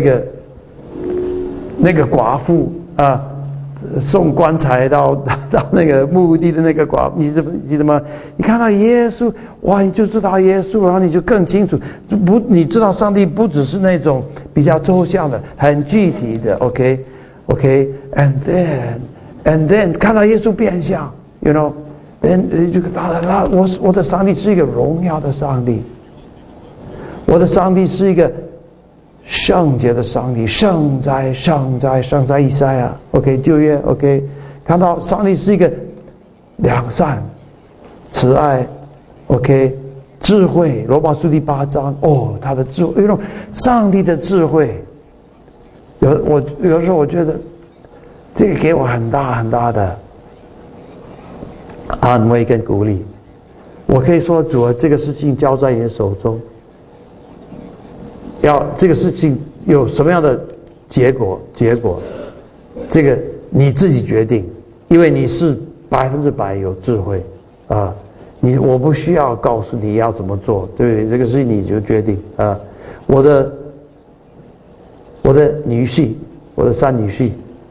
个寡妇送棺材到那个墓地的那个寡妇，你记得吗？你看到耶稣，哇，你就知道耶稣，然后你就更清楚，你知道上帝不只是那种比较抽象的，很具体的 ，OK，and then 看到耶稣变相 ，you know，then 就我的上帝是一个荣耀的上帝，我的上帝是一个圣洁的上帝，圣在以赛亚 ，OK， 旧约 OK， 看到上帝是一个良善、慈爱 ，OK， 智慧，罗马书第8章，他的智慧，有种上帝的智慧，有时候我觉得这个给我很大的安慰跟鼓励，我可以说主啊，这个事情交在你的手中。要这个事情有什么样的结果，这个你自己决定，因为你是100%有智慧我不需要告诉你要怎么做，对不对？这个事情你就决定我的女婿，我的3女婿，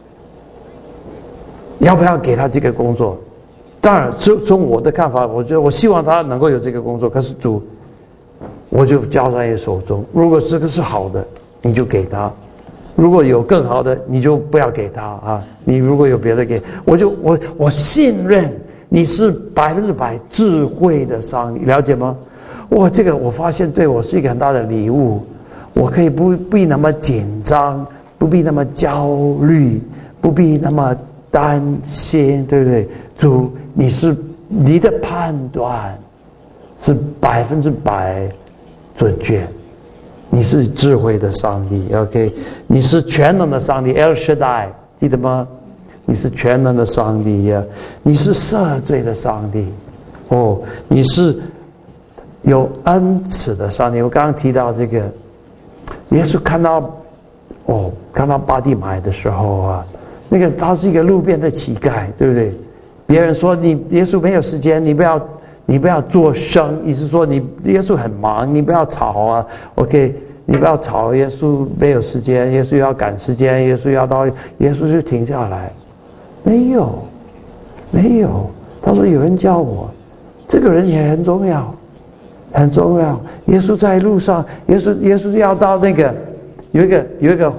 要不要给他这个工作？当然，从我的看法，我觉得我希望他能够有这个工作，可是主。我就交在你手中。如果这个是好的，你就给他；如果有更好的，你就不要给他你如果有别的给，我信任你是100%智慧的上帝，了解吗？这个我发现对我是一个很大的礼物。我可以不必那么紧张，不必那么焦虑，不必那么担心，对不对？主，你的判断是100%。准确，你是智慧的上帝 ，OK， 你是全能的上帝 ，El Shaddai， 记得吗？你是全能的上帝呀，你是赦罪的上帝，你是有恩慈的上帝。我刚刚提到这个，耶稣看到巴蒂买的时候那个他是一个路边的乞丐，对不对？别人说耶稣没有时间，你不要你不要作声，意思说耶稣很忙，你不要吵啊 ，OK， 你不要吵，耶稣没有时间，耶稣要赶时间，耶稣要到，耶稣就停下来，没有，他说有人叫我，这个人也很重要，很重要。耶稣在路上，耶稣要到那个有一个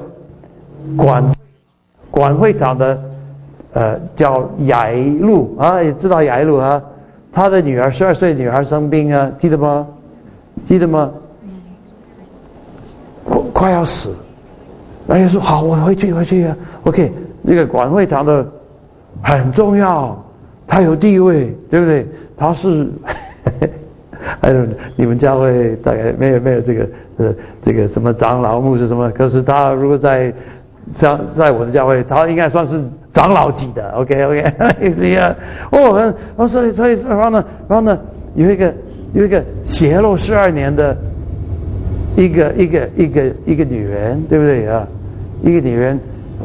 管会长的叫雅路啊，也知道雅路啊，他的女儿12岁女孩生病啊，记得吗？快要死，那耶稣好，我回去啊 ，OK， 那个管会长的很重要，他有地位，对不对？他是你们教会大概没有这个什么长老牧师什么，可是他如果在我的教会，他应该算是长老级的 ，OK， 是一样。所以然后呢，有一个血漏12年的一个女人，对不对啊？一个女人，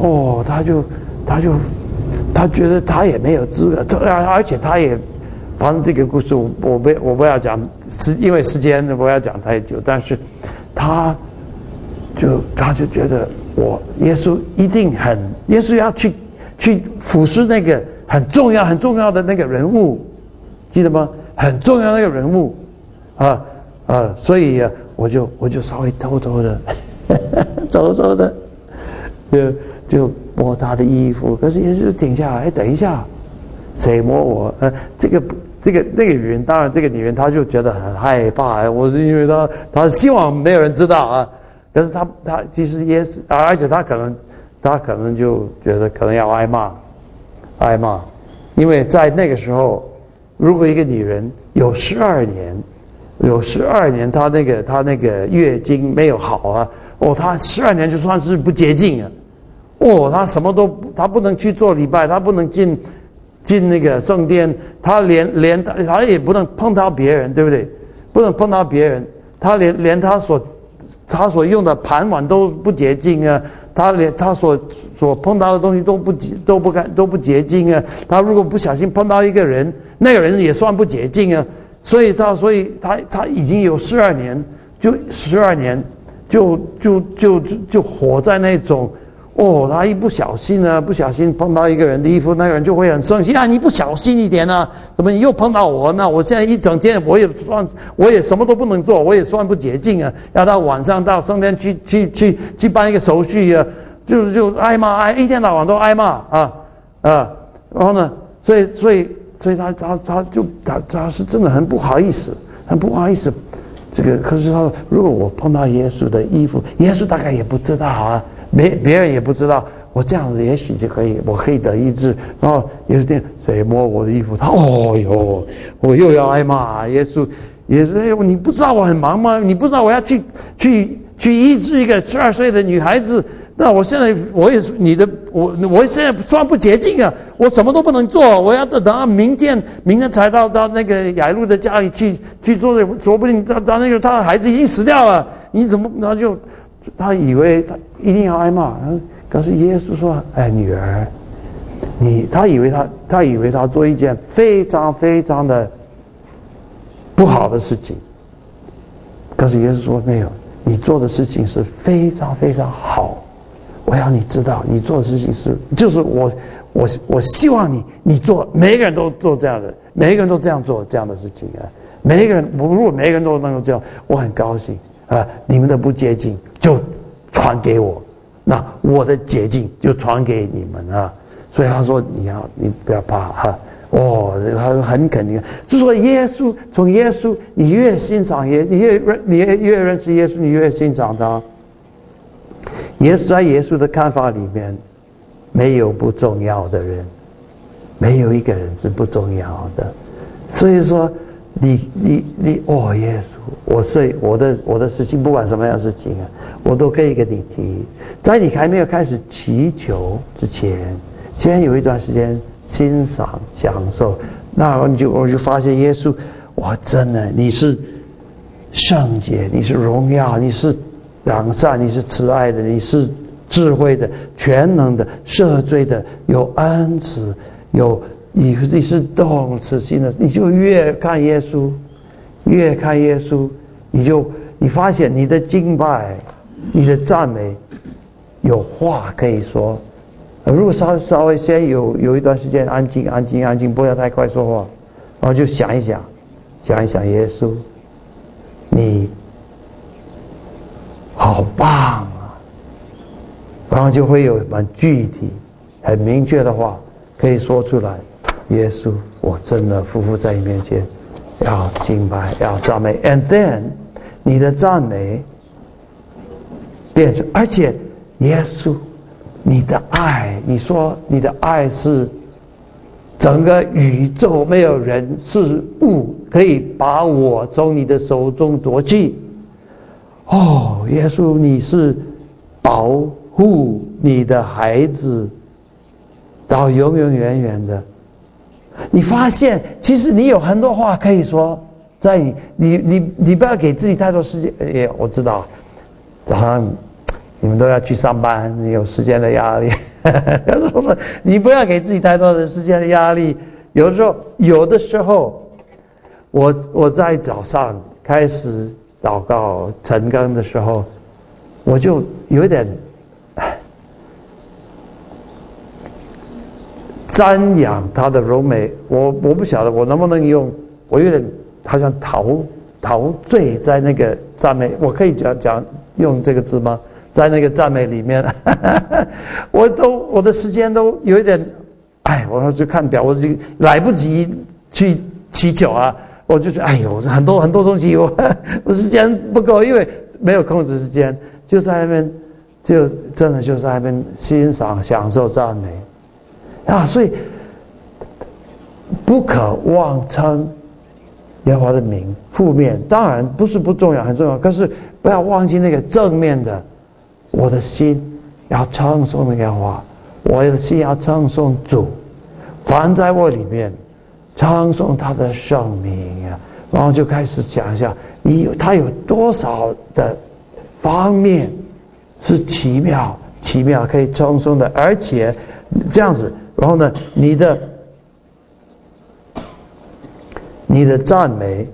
他觉得他也没有资格，而且他也，反正这个故事我不要讲，因为时间不要讲太久，但是他就觉得耶稣耶稣要去俯视那个很重要的那个人物，记得吗？很重要的那个人物所以我就稍微偷偷的就摸他的衣服，可是耶稣停下来，等一下，谁摸我？那个女人，当然这个女人她就觉得很害怕，我是因为她希望没有人知道啊，可是她其实耶稣而且她可能就觉得可能要挨骂，因为在那个时候，如果一个女人有12年，她那个月经没有好啊，她12年就算是不洁净啊，她什么都她不能去做礼拜，她不能进那个圣殿，她连她也不能碰到别人，对不对？不能碰到别人，她连她所用的盘碗都不洁净啊，她连她所碰到的东西都不洁净啊，她如果不小心碰到一个人，那个人也算不洁净啊。所以他已经有12年，就活在那种他一不小心碰到一个人的衣服，那个人就会很生气啊！你不小心一点啊，怎么你又碰到我？那我现在一整天我也什么都不能做，我也算不洁净啊！要到晚上到圣殿去办一个手续啊，就挨骂，一天到晚都挨骂然后呢，所以他是真的很不好意思。这个可是他如果我碰到耶稣的衣服，耶稣大概也不知道啊，别人也不知道，我这样子也许就可以，我可以得医治。然后有一天谁摸我的衣服，他我又要挨骂。耶稣你不知道我很忙吗？你不知道我要去医治一个12岁的女孩子？那我现在我也是我现在算不洁净啊，我什么都不能做，我要等到明天才到那个雅路的家里去做，说不定到那个他的孩子已经死掉了，你怎么？然后他以为他一定要挨骂，可是耶稣说：“哎，女儿，他以为他做一件非常非常的不好的事情，可是耶稣说没有，你做的事情是非常非常好。我要你知道，你做的事情就是我希望你做，每一个人都做这样的，每一个人都这样做这样的事情啊。每一个人，如果每一个人都能够这样，我很高兴啊。你们的不洁净就传给我，那我的洁净就传给你们啊。所以他说你不要怕哈。他很肯定，就说从耶稣，你越欣赏你越认识耶稣，你越欣赏他。在耶稣的看法里面，没有不重要的人，没有一个人是不重要的。所以说，耶稣，我的事情，不管什么样的事情啊，我都可以跟你提。在你还没有开始祈求之前，先有一段时间欣赏享受，那我就发现耶稣，真的你是圣洁，你是荣耀，你是良善，你是慈爱的，你是智慧的，全能的，赦罪的，有恩慈，有你是动词性的，你就越看耶稣，越看耶稣，你发现你的敬拜，你的赞美，有话可以说。如果稍微先有一段时间安静，不要太快说话，然后就想一想耶稣，你好棒啊！然后就会有蛮具体、很明确的话可以说出来。耶稣，我真的匍匐在你面前，要敬拜，要赞美。And then， 你的赞美变成，而且耶稣，你的爱，你说你的爱是整个宇宙没有人事物可以把我从你的手中夺去。哦，耶稣，你是保护你的孩子到永远的。你发现其实你有很多话可以说，在你不要给自己太多时间。我知道早上你们都要去上班，你有时间的压力你不要给自己太多的时间的压力。有的时候我在早上开始祷告晨更的时候，我就有一点瞻仰他的柔美。我不晓得我能不能用，我有点好像陶醉在那个赞美，我可以讲用这个字吗？在那个赞美里面我的时间都有一点，我就看表，我就来不及去祈求啊，我就觉得很多东西我时间不够，因为没有控制时间，就在那边就真的就在那边欣赏享受赞美所以不可妄称耶和华的名。负面当然不是不重要，很重要，可是不要忘记那个正面的。我的心要称颂耶和华，我的心要称颂主，凡在我里面称颂他的圣名然后就开始讲一下他有多少的方面是奇妙可以称颂的，而且这样子，然后呢你的赞美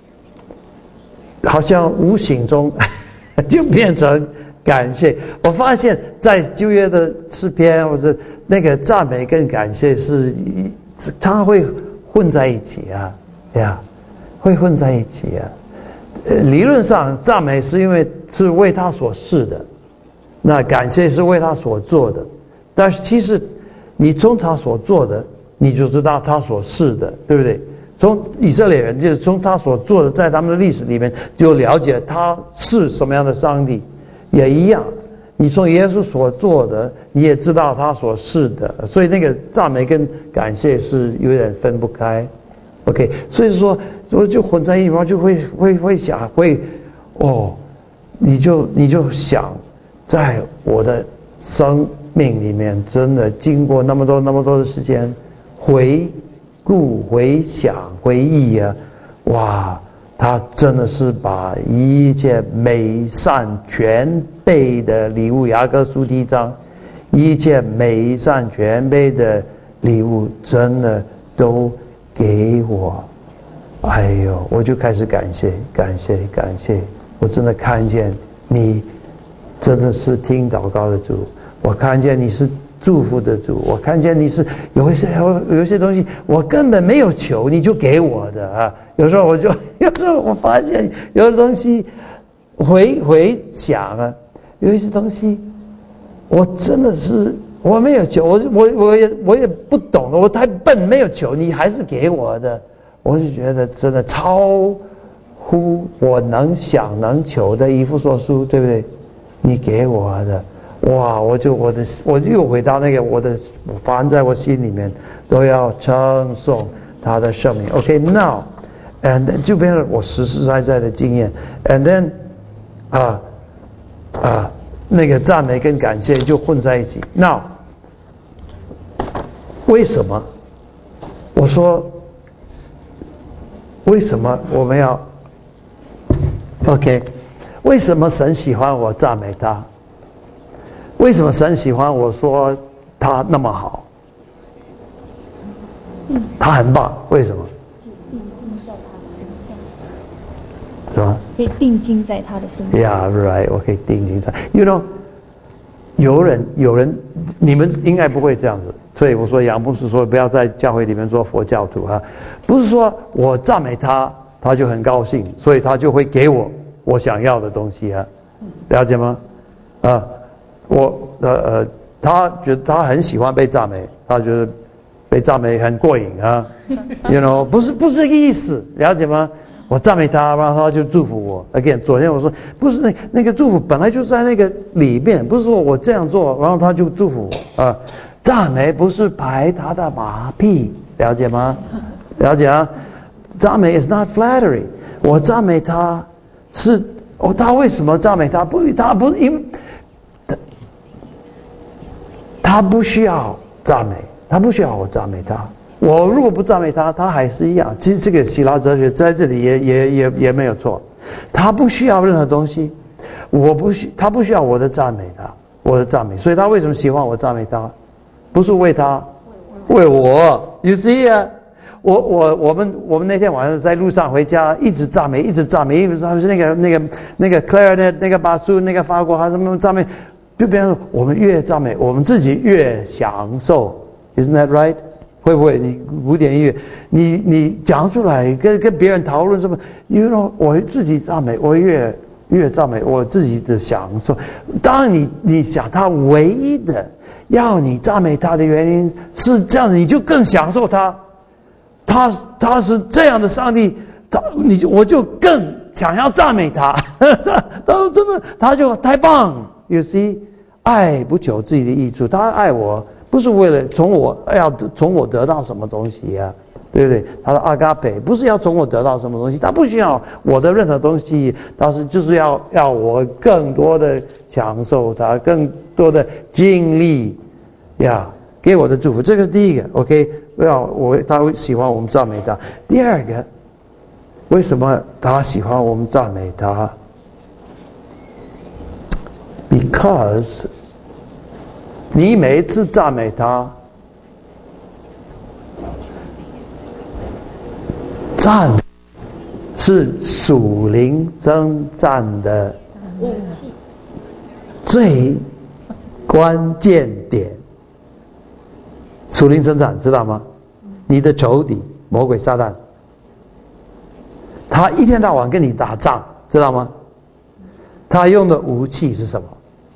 好像无形中就变成感谢。我发现在旧约的诗篇或者那个赞美跟感谢是它会混在一起会混在一起理论上赞美是因为是为他所事的，那感谢是为他所做的，但是其实你从他所做的你就知道他所事的，对不对？从以色列人就是从他所做的，在他们的历史里面就了解他是什么样的上帝。也一样，你从耶稣所做的你也知道他所是的，所以那个赞美跟感谢是有点分不开。 OK， 所以说我就混在一起，就会想你就想在我的生命里面真的经过那么多的时间回顾回想回忆哇，他真的是把一切美善全备的礼物，雅各书第1章，一切美善全备的礼物真的都给我。哎呦，我就开始感谢，我真的看见你真的是听祷告的主，我看见你是祝福的主，我看见你是有一些东西我根本没有求你就给我的有时候我发现有的东西回想有一些东西我真的是我没有求，我也不懂，我太笨没有求你还是给我的，我就觉得真的超乎我能想能求的。以弗所书对不对？你给我的哇，我又回到那个我放在我心里面都要称颂他的圣名。 OK now and then 就变成我实实在在的经验 and then 那个赞美跟感谢就混在一起。 now 为什么我说为什么我们要 OK 为什么神喜欢我赞美他？为什么神喜欢我说他那么好？ 他很棒，为什么？什么？ 可以定睛在他的身上。 Yeah, right. 我可以定睛在。You know， 有人，你们应该不会这样子。所以我说杨牧师说不要在教会里面做佛教徒啊，不是说我赞美他，他就很高兴，所以他就会给我想要的东西啊，了解吗？他觉得他很喜欢被赞美，他觉得被赞美很过瘾啊，you know， 不是这个意思，了解吗？我赞美他，然后他就祝福我。Again， 昨天我说不是那个祝福本来就在那个里面，不是说我这样做，然后他就祝福我啊。赞美不是拍他的马屁，了解吗？了解啊？赞美 is not flattery。我赞美他是他为什么赞美他？他不因为他不需要赞美，他不需要我赞美他。我如果不赞美他，他还是一样。其实这个希腊哲学在这里也没有错。他不需要任何东西，他不需要我的赞美，所以他为什么喜欢我赞美他？不是为他，为我。You see 啊？我们那天晚上在路上回家，一直赞美，因为那个 clarinet 那个巴苏那个法国还什么赞美，就别人说我们越赞美，我们自己越享受。Isn't that right？会不会你古典音乐，你讲出来跟别人讨论什么 ？You know， 我自己赞美，我越赞美我自己的享受。当你想他唯一的要你赞美他的原因是这样子，你就更享受他。他是这样的上帝，我就更想要赞美他。他真的他就太棒。You see， 爱不求自己的益处，他爱我。不是为了从我得到什么东西啊，对不对？他的阿嘎培不是要从我得到什么东西，他不需要我的任何东西，但是就是要我更多的享受他，更多的经历呀，给我的祝福。这个是第一个 ，OK？ 他喜欢我们赞美他。第二个，为什么他喜欢我们赞美他 ？Because你每一次赞美他，赞美是属灵征战的武器， 最关键点。属灵征战知道吗？你的仇敌魔鬼撒旦，他一天到晚跟你打仗，知道吗？他用的武器是什么？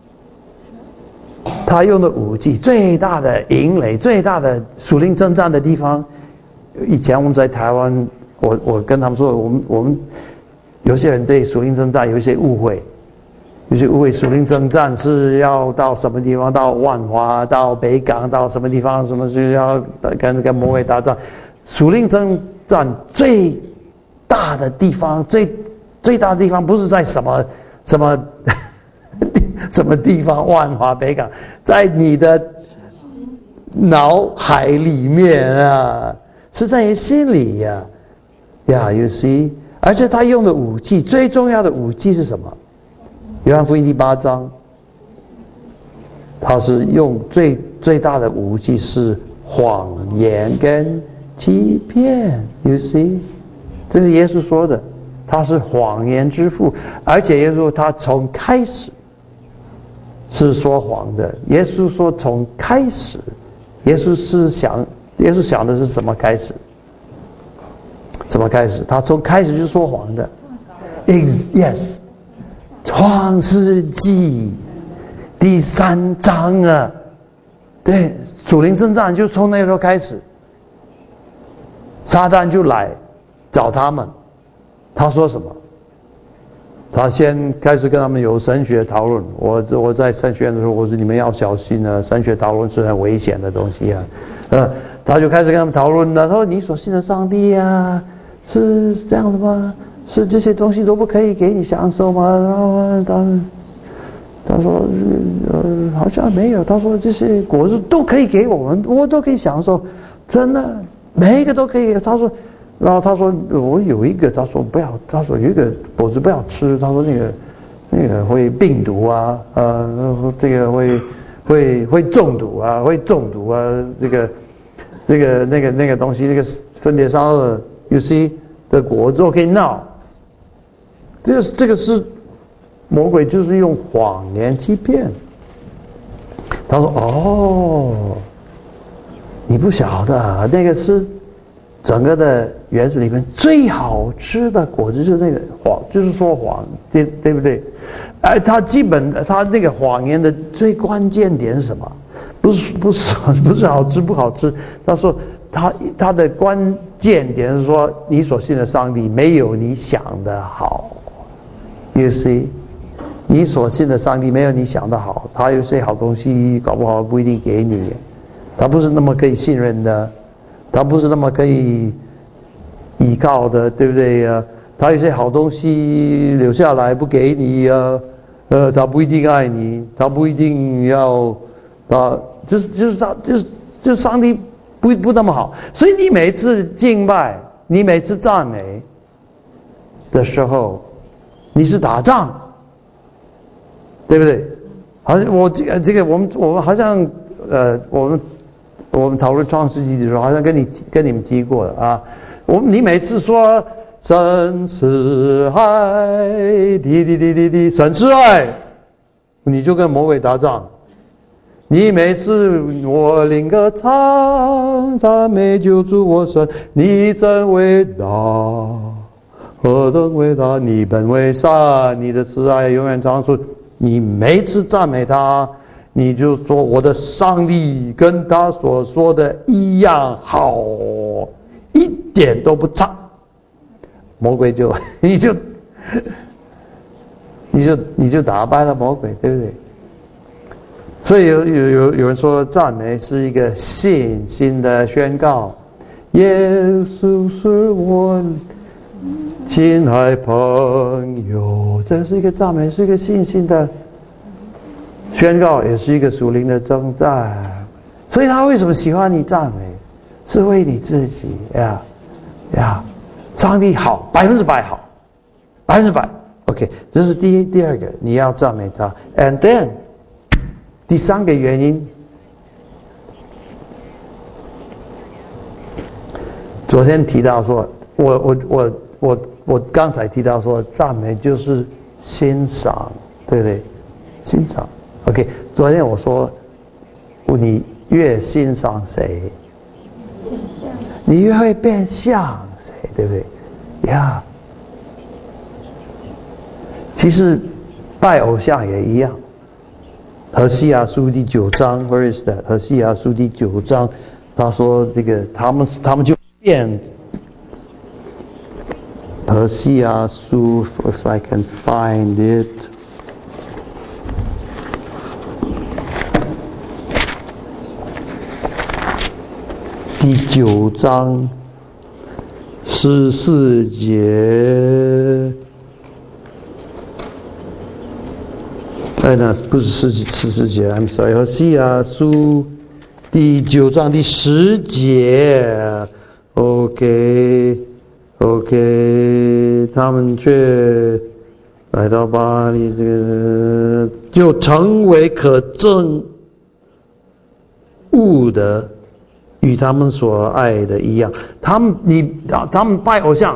他用的武器最大的营垒，最大的属灵征战的地方。以前我们在台湾，我跟他们说，我们有些人对属灵征战有一些误会，属灵征战是要到什么地方，到万华，到北港，到什么地方，什么就要跟魔鬼打仗。属灵征战最大的地方，最大的地方不是在什么什么地方，万华北港，在你的脑海里面啊，是在你心里呀，you see。而且他用的武器，最重要的武器是什么？约翰福音第8章，他是用最大的武器是谎言跟欺骗。You see， 这是耶稣说的，他是谎言之父，而且耶稣说他从开始是说谎的。耶稣说从开始，耶稣想的是什么开始？怎么开始？他从开始就说谎的。Yes， 创世纪第3章啊，对，属灵征战就从那时候开始，撒旦就来找他们，他说什么？他先开始跟他们有神学讨论。我在神学院的时候，我说你们要小心啊，神学讨论是很危险的东西啊。他就开始跟他们讨论了。他说：“你所信的上帝啊，是这样子吗？是这些东西都不可以给你享受吗？”然后他说：“好像没有。”他说：“这些果子都可以给我们，我都可以享受，真的，每一个都可以。”他说。然后他说我有一个，他说不要，他说有一个果子不要吃，他说那个会病毒啊，这个会中毒啊，这个这个那个东西，那个分别善恶，you see 的果子 ，OK now， 这个是魔鬼就是用谎言欺骗。他说：“哦，你不晓得，那个是整个的园子里面最好吃的果子，就是那个谎，就是说谎，对不对？他那个谎言的最关键点是什么？不是好吃不好吃。他说他的关键点是说，你所信的上帝没有你想的好。You see。”你所信的上帝没有你想的好，他有些好东西搞不好不一定给你，他不是那么可以信任的，他不是那么可以依靠的，对不对呀？他有些好东西留下来不给你呀，他不一定爱你，他不一定要，就是上帝不那么好，所以你每次敬拜，你每次赞美的时候，你是打仗。对不对？好像我们好像我们讨论创世纪的时候，好像跟你们提过了啊。你每次说神是爱，滴，神是爱，你就跟魔鬼打仗。你每次我领歌唱，赞美救主我神，你真伟大。何等伟大！你本为善，你的慈爱永远长存。你每次赞美他，你就说我的上帝跟他所说的一样好，一点都不差。魔鬼你就打败了魔鬼，对不对？所以有人说赞美是一个信心的宣告，耶稣是我亲爱朋友，这是一个赞美，是一个信心的宣告，也是一个属灵的征战。所以他为什么喜欢你赞美，是为你自己呀。上帝好，100%好，100%。OK， 这是第二个，你要赞美他。And then 第三个原因，昨天提到说，我刚才提到说，赞美就是欣赏，对不对？欣赏 ，OK。昨天我说，你越欣赏谁，你越会变像谁，对不对？呀，其实拜偶像也一样。何西阿书第9章 ，Where is that？ 何西阿书第9章，他说这个他们就变。何西阿书 ，if I can find it， 第9章14节，那不是14节 ，I'm sorry， 何西阿书第9章第10节 ，OK， 他们却来到巴黎，这个就成为可憎恶的，与他们所爱的一样。他们拜偶像，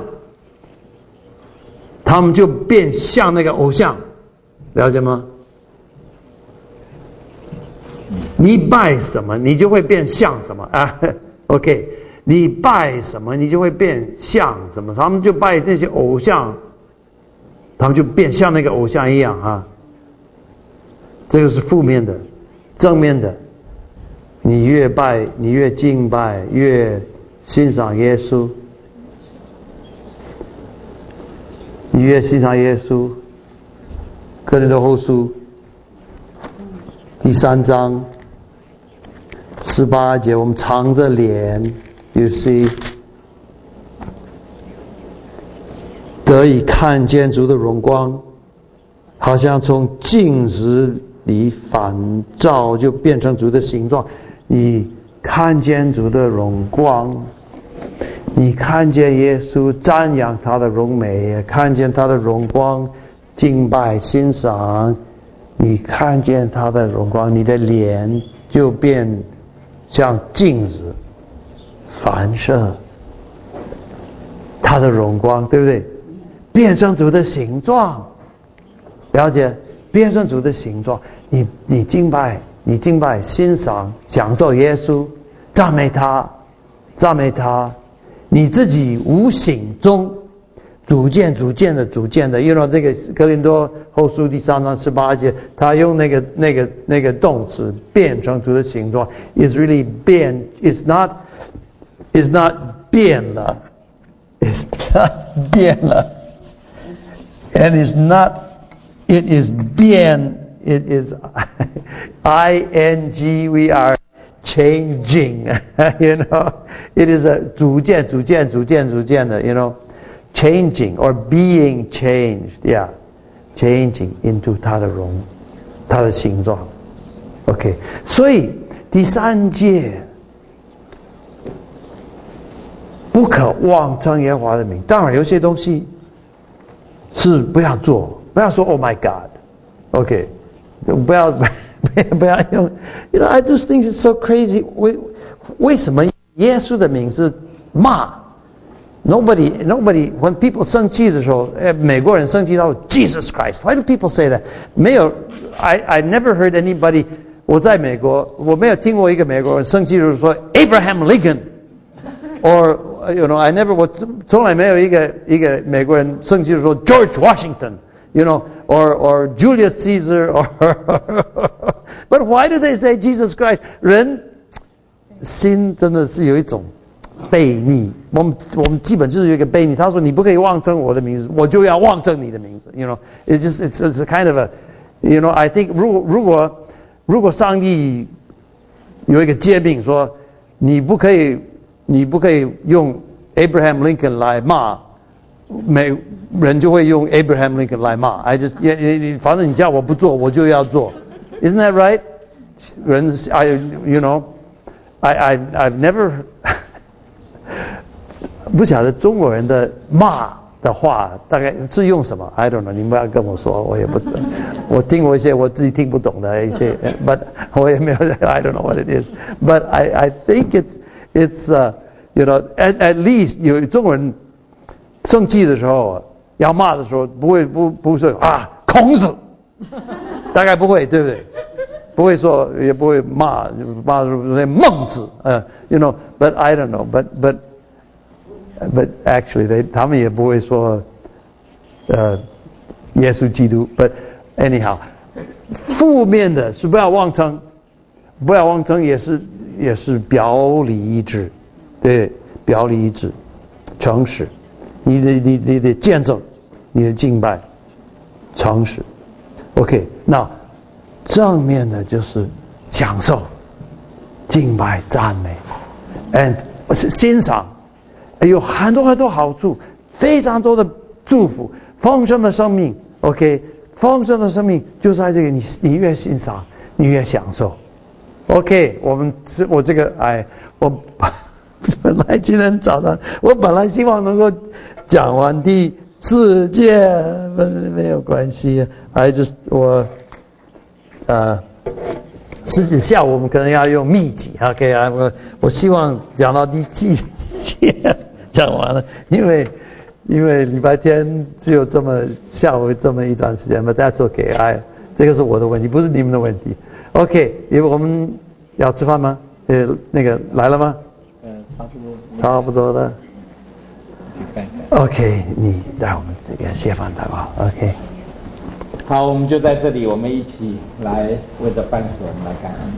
他们就变像那个偶像，了解吗？你拜什么，你就会变像什么啊 ？OK。你拜什么，你就会变像什么。他们就拜那些偶像，他们就变像那个偶像一样啊。这个是负面的，正面的，你越拜，你越敬拜，越欣赏耶稣，你越欣赏耶稣。哥林多后书第3章18节，我们藏着脸。You see， 得以看见主的荣光，好像从镜子里反照，就变成主的形状。你看见主的荣光，你看见耶稣，瞻仰他的荣美，看见他的荣光，敬拜欣赏。你看见他的荣光，你的脸就变像镜子。 反射他的荣光，对不对？变成主的形状，了解？变成主的形状，你敬拜，欣赏，享受耶稣，赞美他，你自己无形中逐渐的，因为这个哥林多后书第3章18节，他用那个动词变成主的形状 ，is really 变 ，is not 变了 ，is not 变了 ，and it is 变 ，it is ing we are changing you know it is a 逐渐的 you know changing or being changed yeah changing into 他的形状 OK 所以第3诫不可妄称耶和华的名当然有些东西是不要做不要说 Oh my God OK 不要用 You know I just think it's so crazy 为什么耶稣的名字骂 Nobody when people 生气的时候美国人生气到 Jesus Christ Why do people say that 没有 I never heard anybody 我在美国我没有听过一个美国人生气就是说 Abraham Lincoln or you know I never 我从来没有一个美国人生气就是说 George Washington You know, or Julius Caesar, but why do they say Jesus Christ? 人心真的是有一种悖逆，我们基本就是有一个悖逆。他说你不可以妄称我的名字，我就要妄称你的名字。You know, it's kind of a, you know, I think 如果上帝有一个诫命说你不可以用 Abraham Lincoln 来骂。人就会用 Abraham Lincoln 来骂 I just 反正你叫我不做我就要做 Isn't that right? 人 you know I've never 不晓得中国人的骂的话大概是用什么 I don't know 你们不要跟我说我也不懂我听过一些我自己听不懂的一些 but 我也没有 I don't know what it is but I think it's you know at least 有中国人生气的时候要骂的时候不是啊孔子大概不会对不对不会说也不会骂孟子you know but I don't know but actually 他们也不会说耶稣基督 but anyhow 负面的是不要妄称也是表里一致对表里一致诚实你的见证你的敬拜诚实 OK 那正面的就是享受敬拜赞美 and 欣赏有很多好处非常多的祝福丰盛的生命 OK 丰盛的生命就在这个你越欣赏你越享受 OK 我这个我本来今天早上我本来希望能够讲完第4届没有关系 I just 下午我们可能要用密集 OK 我希望讲到第7届讲完了因为礼拜天只有下午这么一段时间 but that's OK 这个是我的问题不是你们的问题 OK 因为我们要吃饭吗那个来了吗差不多的 OK 你带我们这个谢饭祷告 OK 好我们就在这里我们一起来为着办事我们来感恩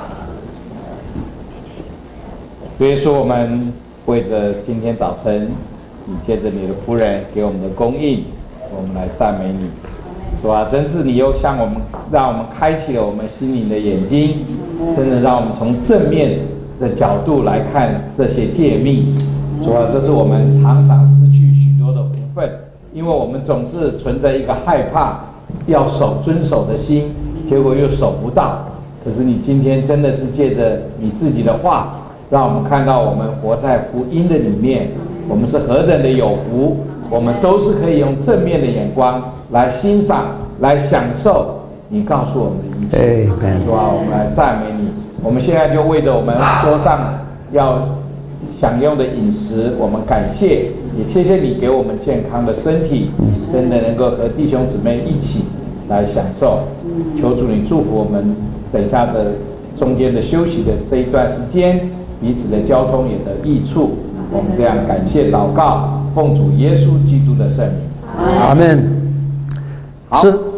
所以说我们为着今天早晨你借着你的仆人给我们的供应我们来赞美你主啊真是你又向我们让我们开启了我们心灵的眼睛真的让我们从正面的角度来看这些诫命主啊这是我们常常失去许多的福分因为我们总是存着一个害怕要遵守的心结果又守不到可是你今天真的是借着你自己的话让我们看到我们活在福音的里面我们是何等的有福我们都是可以用正面的眼光来欣赏来享受你告诉我们的一切主啊我们来赞美你我们现在就为着我们桌上要享用的饮食，我们感谢，也谢谢你给我们健康的身体，真的能够和弟兄姊妹一起来享受。求主你祝福我们等下的中间的休息的这一段时间，彼此的交通也得益处。我们这样感谢祷告，奉主耶稣基督的圣名， 阿们。是。